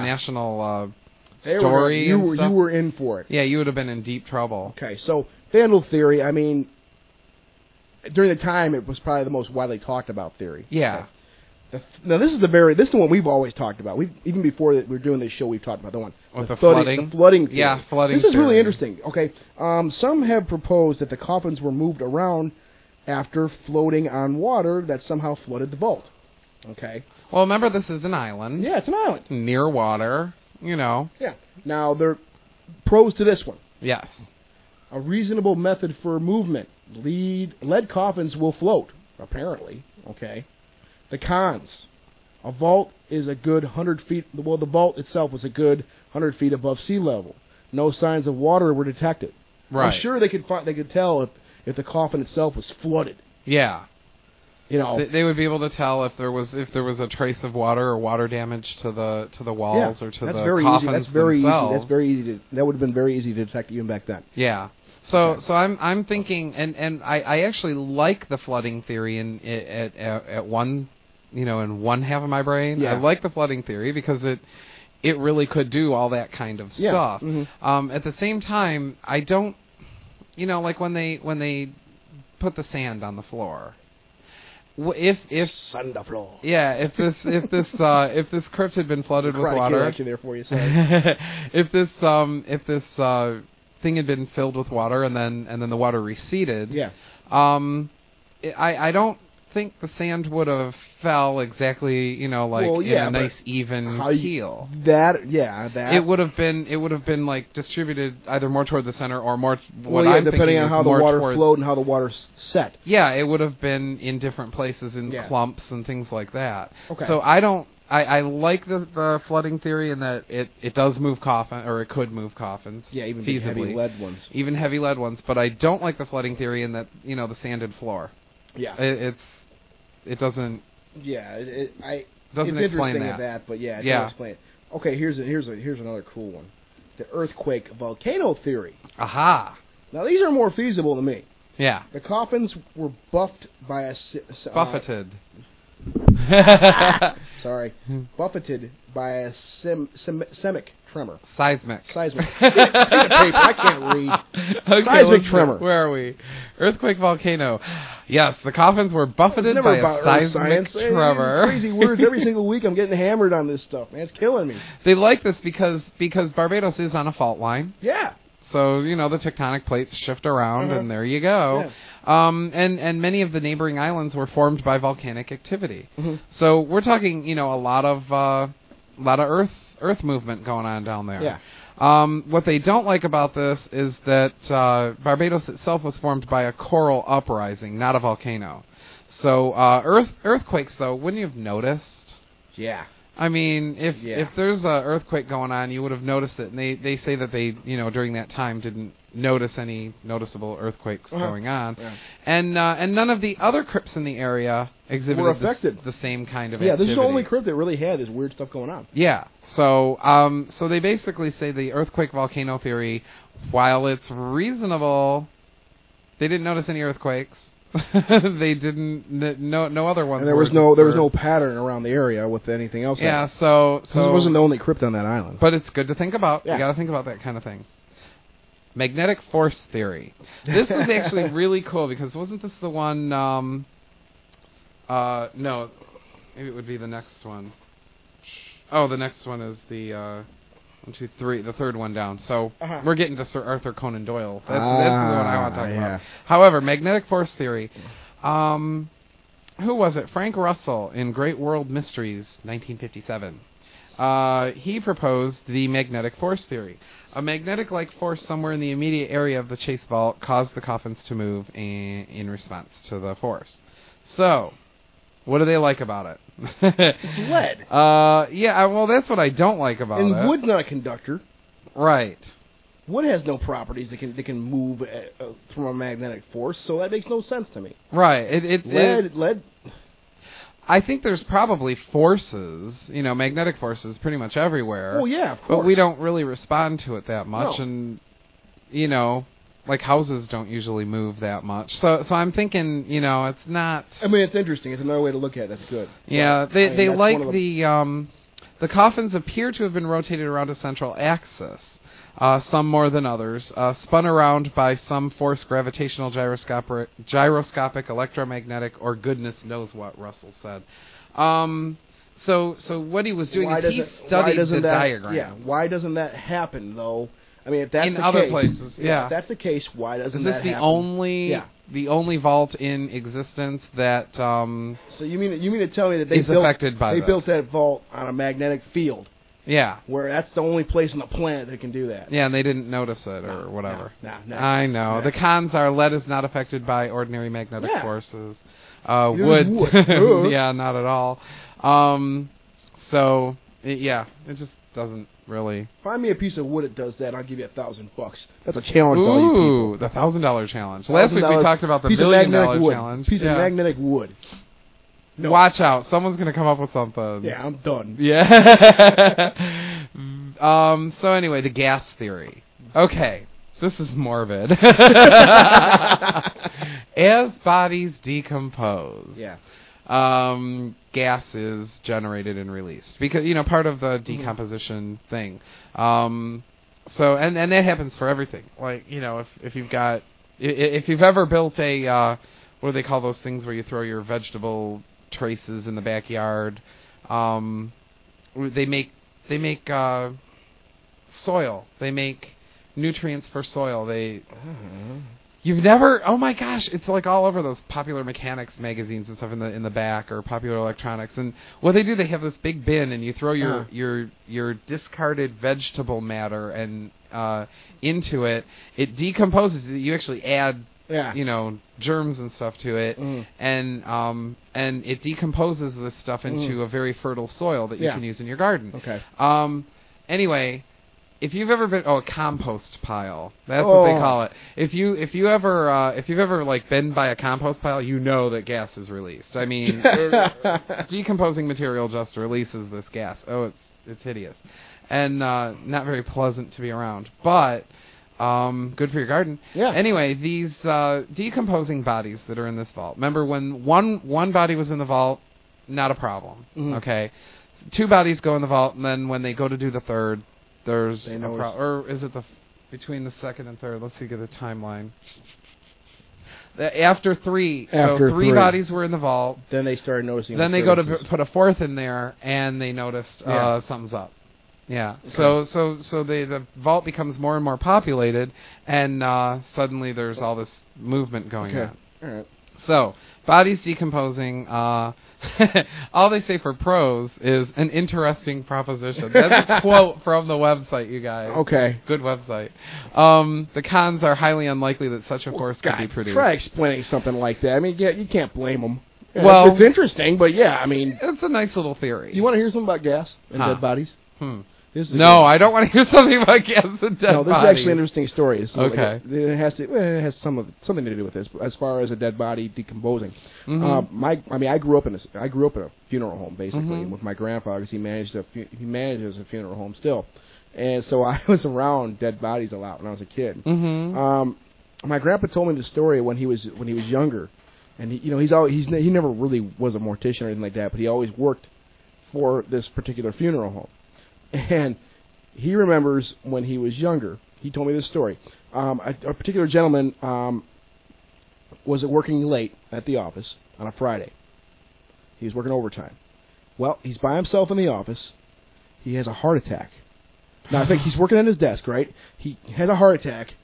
story. You were in for it. Yeah, you would have been in deep trouble. Okay, so Vandal theory. During the time, it was probably the most widely talked about theory. Yeah. Okay. Now this is the one we've always talked about. Even before that we were doing this show, we've talked about the one. The flooding. The flooding theory. Yeah, flooding. This is really interesting. Okay. Some have proposed that the coffins were moved around after floating on water that somehow flooded the vault. Okay. Well, remember this is an island. Yeah, it's an island near water. Yeah. Now there are pros to this one. Yes. A reasonable method for movement. Lead coffins will float, apparently. Okay. The cons. A vault is a good 100 feet. Well, the vault itself was a good 100 feet above sea level. No signs of water were detected. Right. I'm sure they could tell if the coffin itself was flooded. Yeah. They would be able to tell if there was a trace of water or water damage to the walls or to the coffins themselves. That would have been very easy to detect even back then. Yeah. So I'm thinking, and I actually like the flooding theory at one, in one half of my brain. Yeah. I like the flooding theory because it really could do all that kind of stuff. Mm-hmm. At the same time, I don't, when they put the sand on the floor. If sand the floor. Yeah, if this crypt had been flooded with water. Actually there for you, sorry. If this thing had been filled with water and then the water receded. Yeah. I don't think the sand would have fell exactly, in a nice even keel. It would have been like distributed either more toward the center or more. Depending on how the water flowed and how the water set. Yeah, it would have been in different places in clumps and things like that. Okay. So I like the flooding theory in that it does move coffins, or it could move coffins. Yeah, even feasibly. Heavy lead ones. Even heavy lead ones, but I don't like the flooding theory in that the sanded floor. Yeah. It doesn't. Yeah, doesn't it's explain that. But it doesn't explain it. Okay, here's another cool one. The earthquake volcano theory. Aha. Now these are more feasible to me. Yeah. The coffins were buffeted by a buffeted by a seismic Tremor. Seismic. Take a paper. I can't read. Okay, seismic tremor. Where are we? Earthquake, volcano. Yes, the coffins were buffeted by a seismic tremor. Crazy words. Every single week I'm getting hammered on this stuff, man. It's killing me. They like this because Barbados is on a fault line. Yeah. So, the tectonic plates shift around, and there you go. Yeah. And many of the neighboring islands were formed by volcanic activity. Mm-hmm. So we're talking, a lot of earth movement going on down there. Yeah. What they don't like about this is that Barbados itself was formed by a coral uprising, not a volcano. So earthquakes, though, wouldn't you have noticed? Yeah. I mean, if there's an earthquake going on, you would have noticed it. And they say that they, during that time didn't notice any noticeable earthquakes going on. Yeah. And none of the other crypts in the area exhibited the same kind of activity. Yeah, this is the only crypt that really had this weird stuff going on. Yeah. So they basically say the earthquake volcano theory, while it's reasonable, they didn't notice any earthquakes. They didn't. No other ones. And there was no pattern around the area with anything else. Yeah, so it wasn't the only crypt on that island. But it's good to think about. Yeah. You got to think about that kind of thing. Magnetic force theory. This is actually really cool because wasn't this the one? No, maybe it would be the next one. Oh, the next one is the 1, 2, 3, the third one down. So we're getting to Sir Arthur Conan Doyle. That's the one I want to talk about. However, magnetic force theory. Who was it? Frank Russell in Great World Mysteries, 1957. He proposed the magnetic force theory. A magnetic-like force somewhere in the immediate area of the chase vault caused the coffins to move in response to the force. So, what do they like about it? It's lead. Yeah, well, that's what I don't like about it. And wood's not a conductor. Right. Wood has no properties that can move from a magnetic force, so that makes no sense to me. Right. Lead. I think there's probably forces, magnetic forces pretty much everywhere. Oh, yeah, of course. But we don't really respond to it that much, no. And, like houses don't usually move that much. So I'm thinking, it's not... I mean, it's interesting. It's another way to look at it. That's good. Yeah, they like the coffins appear to have been rotated around a central axis. Some more than others, spun around by some force, gravitational, gyroscopic, electromagnetic, or goodness knows what, Russell said. So what he was doing is he studied the diagram. Yeah, why doesn't that happen, though? I mean, if that's in the other case, places, if that's the case, why doesn't that happen? Is this the only vault in existence that so you mean to tell me that they built that vault on a magnetic field? Yeah. Where that's the only place on the planet that can do that. Yeah, and they didn't notice it or whatever. No. I know. The cons are lead is not affected by ordinary magnetic forces. Wood. Yeah, not at all. It just doesn't really... Find me a piece of wood that does that, I'll give you $1,000. That's a challenge to all you people. The $1,000 challenge. Last week we talked about the $1 billion challenge. Piece of magnetic wood. No. Watch out. Someone's going to come up with something. Yeah, I'm done. Yeah. So anyway, the gas theory. Okay. This is morbid. As bodies decompose. Yeah. Gas is generated and released. Because, part of the decomposition thing. So, and that happens for everything. Like, if you've ever built a, what do they call those things where you throw your vegetable traces in the backyard? They make soil. They make nutrients for soil. You've never? Oh my gosh! It's like all over those Popular Mechanics magazines and stuff in the back, or Popular Electronics. And what they do, they have this big bin, and you throw your discarded vegetable matter and into it. It decomposes. You actually add germs and stuff to it, and it decomposes this stuff into a very fertile soil that you can use in your garden. Okay. Anyway, if you've ever been a compost pile, that's what they call it. If you've ever like been by a compost pile, you know that gas is released. I mean, decomposing material just releases this gas. Oh, it's hideous, and not very pleasant to be around, but. Good for your garden. Yeah. Anyway, these decomposing bodies that are in this vault. Remember, when one body was in the vault, not a problem. Mm-hmm. Okay. 2 bodies go in the vault, and then when they go to do the third, there's or is it between the second and third? Let's see, get a timeline. After three bodies were in the vault. Then they started noticing. Then they go to put a fourth in there, and they noticed something's up. Yeah. Okay. So the vault becomes more and more populated, and suddenly there's all this movement going on. All right. So bodies decomposing. All they say for pros is an interesting proposition. That's a quote from the website, you guys. Okay. Good website. The cons are highly unlikely that such a force could be produced. Try explaining something like that. I mean, you can't blame them. Well, it's interesting, but I mean, it's a nice little theory. You want to hear something about gas and dead bodies? No, I don't want to hear something about gas and dead bodies. No, this is actually an interesting story. Okay. It has something to do with this as far as a dead body decomposing. Mm-hmm. I grew up in a funeral home basically with my grandfather because he manages a funeral home still, and so I was around dead bodies a lot when I was a kid. Mm-hmm. My grandpa told me the story when he was younger, and he never really was a mortician or anything like that, but he always worked for this particular funeral home. And he remembers when he was younger, he told me this story. A particular gentleman was working late at the office on a Friday. He was working overtime. Well, he's by himself in the office. He has a heart attack. Now, I think he's working at his desk, right? He has a heart attack,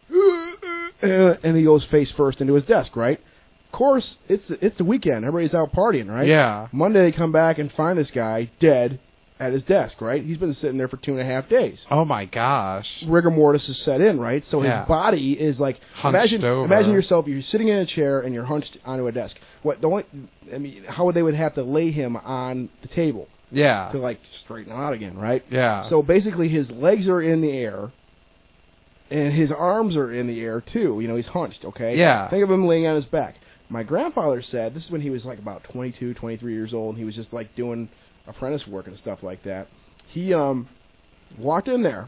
and he goes face first into his desk, right? Of course, it's the weekend. Everybody's out partying, right? Yeah. Monday, they come back and find this guy dead at his desk, right? He's been sitting there for 2.5 days. Oh my gosh! Rigor mortis is set in, right? So his body is like hunched over. Imagine yourself. You're sitting in a chair and you're hunched onto a desk. How would they would have to lay him on the table? Yeah. To like straighten him out again, right? Yeah. So basically, his legs are in the air, and his arms are in the air too. He's hunched. Okay. Yeah. Think of him laying on his back. My grandfather said this is when he was like about 22, 23 years old, and he was just like doing apprentice work and stuff like that. He walked in there,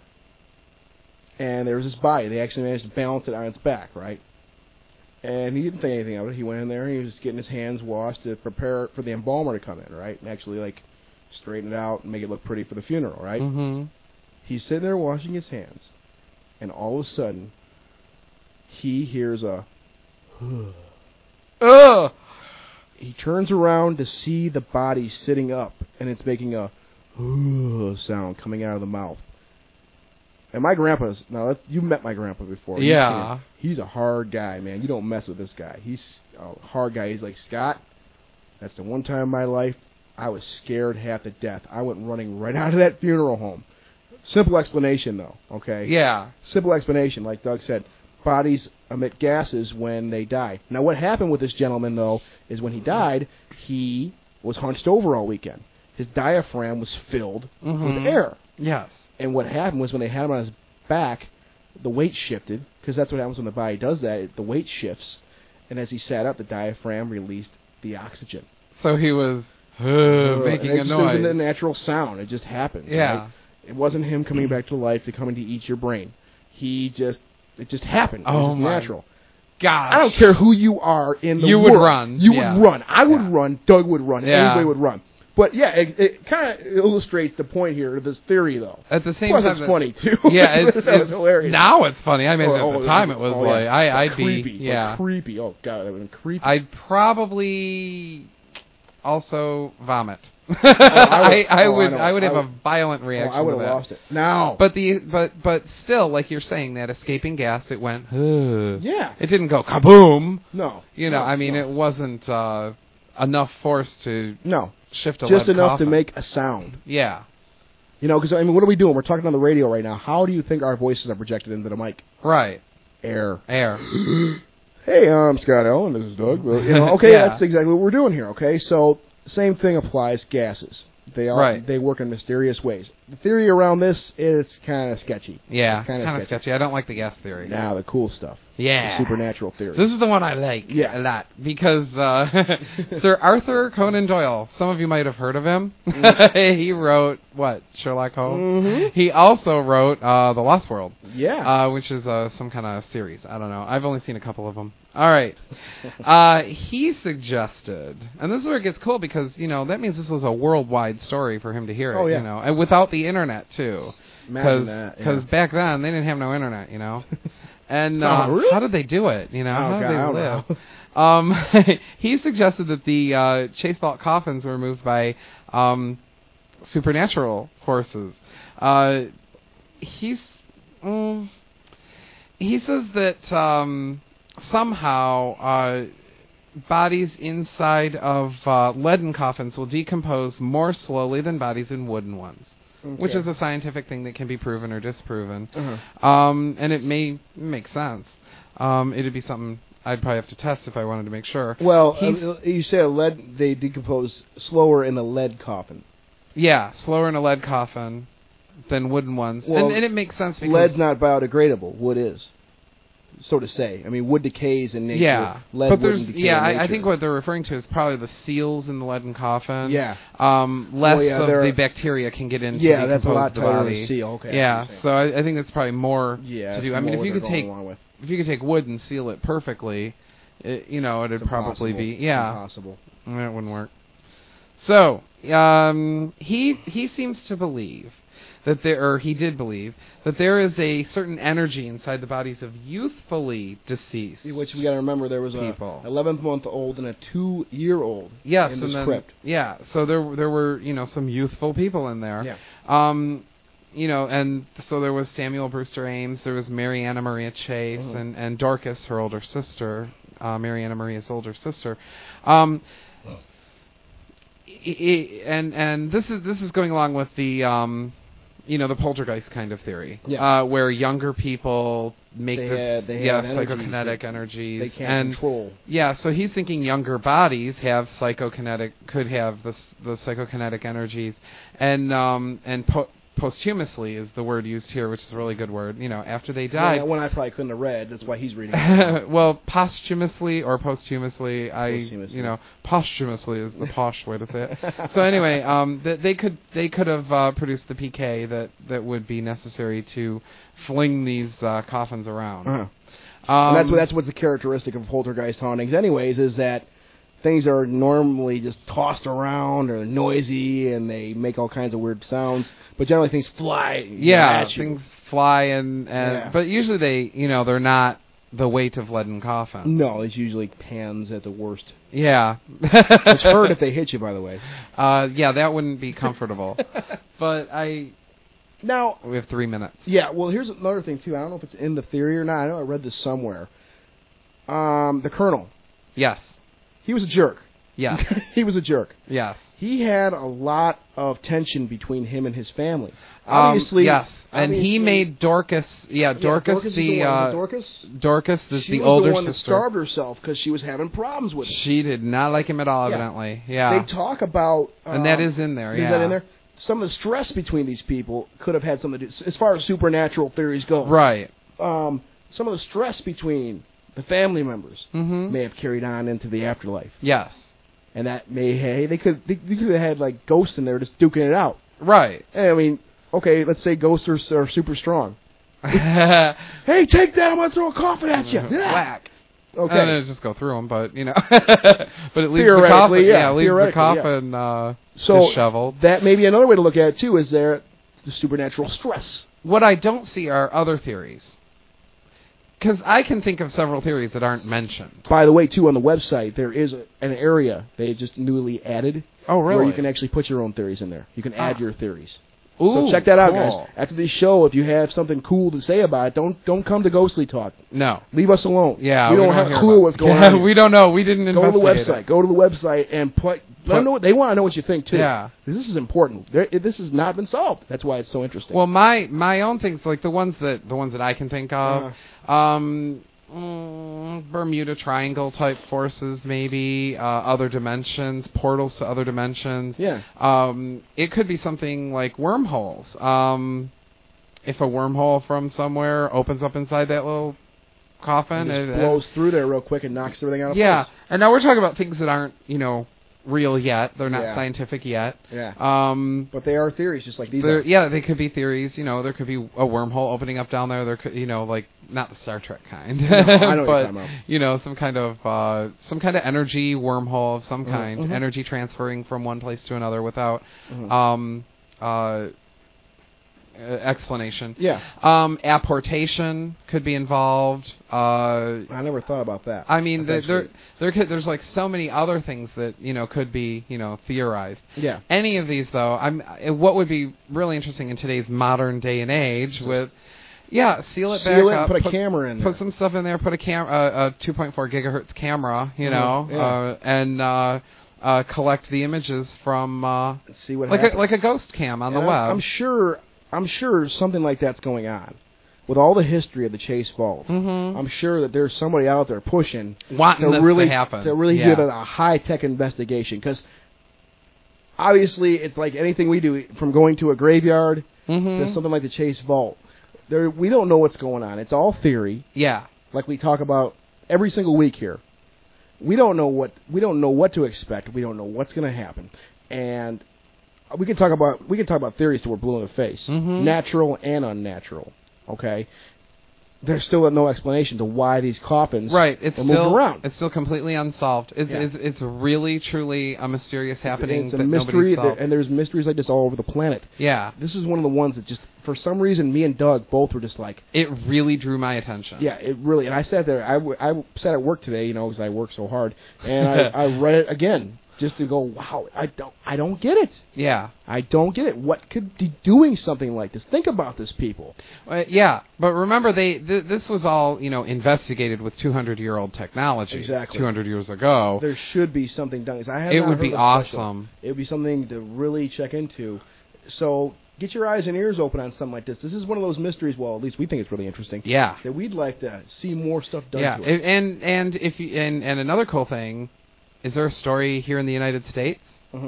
and there was this body. They actually managed to balance it on its back, right? And he didn't think anything of it. He went in there, and he was getting his hands washed to prepare for the embalmer to come in, right? And actually, like, straighten it out and make it look pretty for the funeral, right? Mm-hmm. He's sitting there washing his hands, and all of a sudden, he hears a... Ugh! He turns around to see the body sitting up, and it's making a sound coming out of the mouth. And my grandpa's... Now, you've met my grandpa before. Yeah. He's a hard guy, man. You don't mess with this guy. He's a hard guy. He's like, Scott, that's the one time in my life I was scared half to death. I went running right out of that funeral home. Simple explanation, though, okay? Yeah. Simple explanation, like Doug said. Bodies emit gases when they die. Now, what happened with this gentleman, though, is when he died, he was hunched over all weekend. His diaphragm was filled with air. Yes. And what happened was when they had him on his back, the weight shifted, because that's what happens when the body does that. The weight shifts, and as he sat up, the diaphragm released the oxygen. So he was making a noise. It wasn't a natural sound. It just happened. Yeah. Right? It wasn't him coming back to life to come in to eat your brain. It just happened. It was just natural. Gosh. I don't care who you are in the world. You would run. You would run. I would run. Doug would run. Everybody would run. But, it kind of illustrates the point here of this theory, though. At the same time... Plus, it's funny, too. Yeah, that was hilarious. Now it's funny. I mean, at the time it was I'd creepy, be... Yeah. Creepy. Oh, God, that would have been creepy. I'd probably also vomit. I would have a violent reaction. I would have lost it. No. But still, like you're saying, that escaping gas, it went. Yeah. It didn't go kaboom. No. It wasn't enough force to shift a just lead enough coffin. to make a sound. Yeah. Because what are we doing? We're talking on the radio right now. How do you think our voices are projected into the mic? Right. Air. Hey, I'm Scott Allen. This is Doug. Well, that's exactly what we're doing here. Okay, so same thing applies. Gases. They work in mysterious ways. The theory around this is kind of sketchy. Yeah, kind of sketchy. I don't like the gas theory. Now the cool stuff. Yeah. The supernatural theory. This is the one I like a lot because Sir Arthur Conan Doyle, some of you might have heard of him. He wrote, Sherlock Holmes? Mm-hmm. He also wrote The Lost World. Yeah. Which is some kind of series. I don't know. I've only seen a couple of them. All right. He suggested, and this is where it gets cool because, that means this was a worldwide story for him to hear it, and without the internet, too. Because back then they didn't have no internet, you know. And really? how did they do it? You know, how did they live? He suggested that the Chase Vault coffins were moved by supernatural forces. He says that somehow bodies inside of leaden coffins will decompose more slowly than bodies in wooden ones. Okay. Which is a scientific thing that can be proven or disproven. And it may make sense. It'd be something I'd probably have to test if I wanted to make sure. Well, you said they decompose slower in a lead coffin. Yeah, slower in a lead coffin than wooden ones. Well, and it makes sense because lead's not biodegradable. Wood is. So to say. I mean, wood decays in nature. Yeah, lead but there's wouldn't decay in nature. I think what they're referring to is probably the seals in the leaden coffin. Yeah. Less of the bacteria can get into that's a lot the tighter body. to seal. Okay. Yeah, so I think it's probably more to do. I mean, if you could take wood and seal it perfectly, it'd probably be impossible. It wouldn't work. So he seems to believe that he did believe that there is a certain energy inside the bodies of youthfully deceased. Which we got to remember, there was people. a 11-month-old and a 2-year-old in this crypt. Yeah, so there were some youthful people in there. Yeah. And so there was Samuel Brewster Ames, there was Mary Anna Maria Chase, and Dorcas, her older sister, Mary Anna Maria's older sister. And this is going along with the the poltergeist kind of theory, where younger people make psychokinetic energies they can't control. Yeah, so he's thinking younger bodies could have the psychokinetic energies, and posthumously is the word used here, which is a really good word. After they died. Well, that one I probably couldn't have read. That's why he's reading it. Well, posthumously or posthumously, posthumously is the posh way to say it. So anyway, they could have produced the PK that would be necessary to fling these coffins around. And that's what's the characteristic of poltergeist hauntings, anyways, is that things are normally just tossed around or noisy, and they make all kinds of weird sounds. But generally, things fly. Things fly, but usually they're not the weight of leaden coffin. No, it's usually pans at the worst. Yeah, which hurt if they hit you, by the way. That wouldn't be comfortable. But now we have 3 minutes. Yeah, well, here's another thing too. I don't know if it's in the theory or not. I know I read this somewhere. The Colonel. Yes. He was a jerk. Yeah. He was a jerk. Yes. He had a lot of tension between him and his family. Obviously. Yes. And he made Dorcas. Yeah, Dorcas is the Dorcas is the older sister. She was the one that starved herself because she was having problems with him. She did not like him at all, evidently. Yeah. They talk about. And that is in there. Is that in there? Some of the stress between these people could have had something to do, as far as supernatural theories go. Right. Some of the stress between the family members may have carried on into the afterlife. Yes. And that they could have had like ghosts in there just duking it out. Right. And I mean, okay, let's say ghosts are super strong. Hey, take that! I'm gonna throw a coffin at you. Whack. Okay. And then just go through them, but but it leaves the coffin. Yeah, leaves the coffin disheveled. That may be another way to look at it too. Is there the supernatural stress? What I don't see are other theories. Because I can think of several theories that aren't mentioned. By the way, too, on the website, there is an area they just newly added. Oh, really? Where you can actually put your own theories in there. You can add your theories. Ooh, so check that out, cool. guys. After this show, if you have something cool to say about it, don't come to Ghostly Talk. No. Leave us alone. Yeah, we don't have a clue what's going on. We don't know. We didn't investigate Go to the website and let them know. They want to know what you think, too. Yeah. This is important. This has not been solved. That's why it's so interesting. Well, my own things, like the ones that I can think of, Bermuda Triangle type forces, maybe other dimensions, portals to other dimensions. Yeah. It could be something like wormholes. If a wormhole from somewhere opens up inside that little coffin, it blows through there real quick and knocks everything out of place. Yeah. And now we're talking about things that aren't, real yet. They're not scientific yet. Yeah. But they are theories, just like these are. Yeah, they could be theories. There could be a wormhole opening up down there. There could, like not the Star Trek kind. No, I know what you're talking about. Some kind of energy wormhole of some kind, energy transferring from one place to another without explanation. Yeah. Apportation could be involved. I never thought about that. I mean, there's like so many other things that could be theorized. Yeah. Any of these though, what would be really interesting in today's modern day and age with. Yeah, seal it back up. Put a camera in there. Put some stuff in there. Put a 2.4 gigahertz camera, and collect the images from. See what happens. Like a ghost cam on the web. I'm sure something like that's going on. With all the history of the Chase Vault, I'm sure that there's somebody out there pushing wanting to really happen. To really give it a high-tech investigation. Because obviously, it's like anything we do, from going to a graveyard to something like the Chase Vault. We don't know what's going on. It's all theory. Yeah. Like we talk about every single week here. We don't know what to expect. We don't know what's going to happen. And we can talk about theories till we're blue in the face. Natural and unnatural. Okay? There's still no explanation to why these coffins are moved around. It's still completely unsolved. It's really, truly a mysterious happening. It's a mystery, and there's mysteries like this all over the planet. Yeah. This is one of the ones that just, for some reason, me and Doug both were just like... It really drew my attention. Yeah, it really... And I sat there, I sat at work today, because I work so hard, and I read it again. Just to go, wow, I don't get it. Yeah. I don't get it. What could be doing something like this? Think about this, people. Yeah, but remember, this was all, investigated with 200-year-old technology. Exactly. 200 years ago. There should be something done. It would be awesome. It would be something to really check into. So get your eyes and ears open on something like this. This is one of those mysteries, well, at least we think it's really interesting. Yeah. That we'd like to see more stuff done to it. And another cool thing, is there a story here in the United States?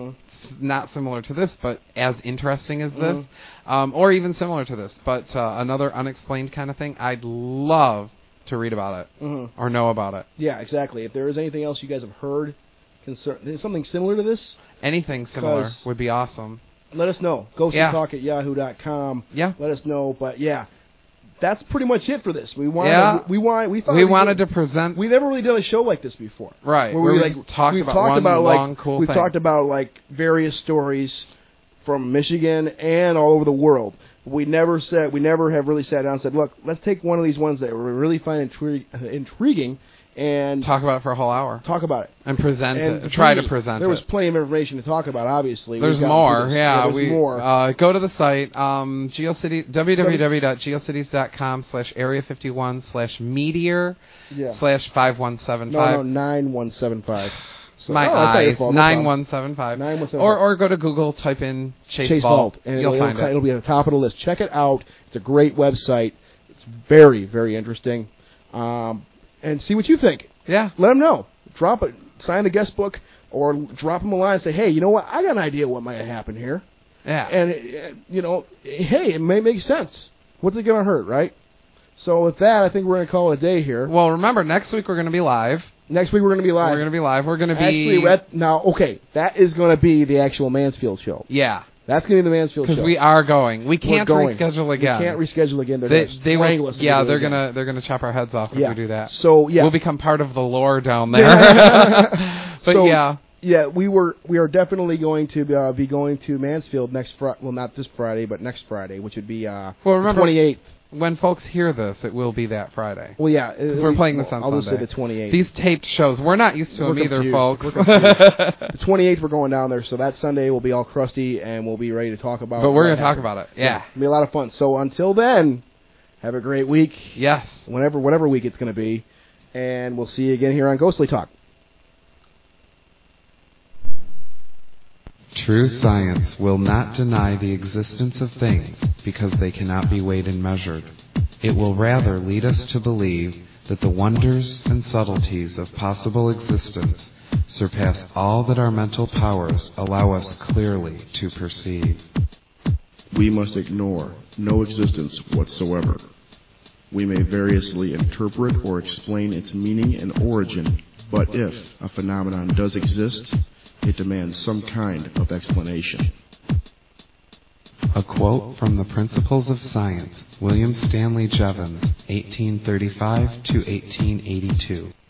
Not similar to this, but as interesting as this, or even similar to this, but another unexplained kind of thing. I'd love to read about it or know about it. Yeah, exactly. If there is anything else you guys have heard, something similar to this, anything similar would be awesome. Let us know. GhostlyTalk@yahoo.com. Yeah. Let us know. But yeah, that's pretty much it for this. We wanted to present. We've never really done a show like this before, right? Where we've talked about cool. We've talked about like various stories from Michigan and all over the world. We never have really sat down and said, look, let's take one of these ones that we really find intriguing and talk about it for a whole hour. Talk about it and present it. Try to present it. There was plenty of information to talk about. Obviously, there's more. Yeah, there's more. Go to the site GeoCity www.geocities.com/area51/meteor/5175. No, 9175. So, my eyes, 9175. Or go to Google, type in Chase Vault, and you'll find it. It'll be at the top of the list. Check it out. It's a great website. It's very, very interesting. And see what you think. Yeah. Let them know. Drop it. Sign the guest book, or drop them a line and say, hey, you know what? I got an idea what might happen here. Yeah. And, hey, it may make sense. What's it going to hurt, right? So with that, I think we're going to call it a day here. Well, remember, next week we're going to be live. Next week we're going to be live. We're going to be... Actually, that is going to be the actual Mansfield show. Yeah. That's going to be the Mansfield show. Because we are going. We can't reschedule again. We can't reschedule again. They're going to strangle us. Yeah, they're going to chop our heads off if we do that. So, yeah. We'll become part of the lore down there. Yeah, we are definitely going to be going to Mansfield next Friday. Well, not this Friday, but next Friday, which would be the 28th. When folks hear this, it will be that Friday. Well, yeah. We're playing this on Sunday. I'll just say the 28th. These taped shows, we're not used to them either, folks. The 28th, we're going down there, so that Sunday will be all crusty, and we'll be ready to talk about it. But we're going to talk about it, yeah. It'll be a lot of fun. So until then, have a great week. Yes. Whatever week it's going to be. And we'll see you again here on Ghostly Talk. True science will not deny the existence of things because they cannot be weighed and measured. It will rather lead us to believe that the wonders and subtleties of possible existence surpass all that our mental powers allow us clearly to perceive. We must ignore no existence whatsoever. We may variously interpret or explain its meaning and origin, but if a phenomenon does exist, it demands some kind of explanation. A quote from the Principles of Science, William Stanley Jevons, 1835 to 1882.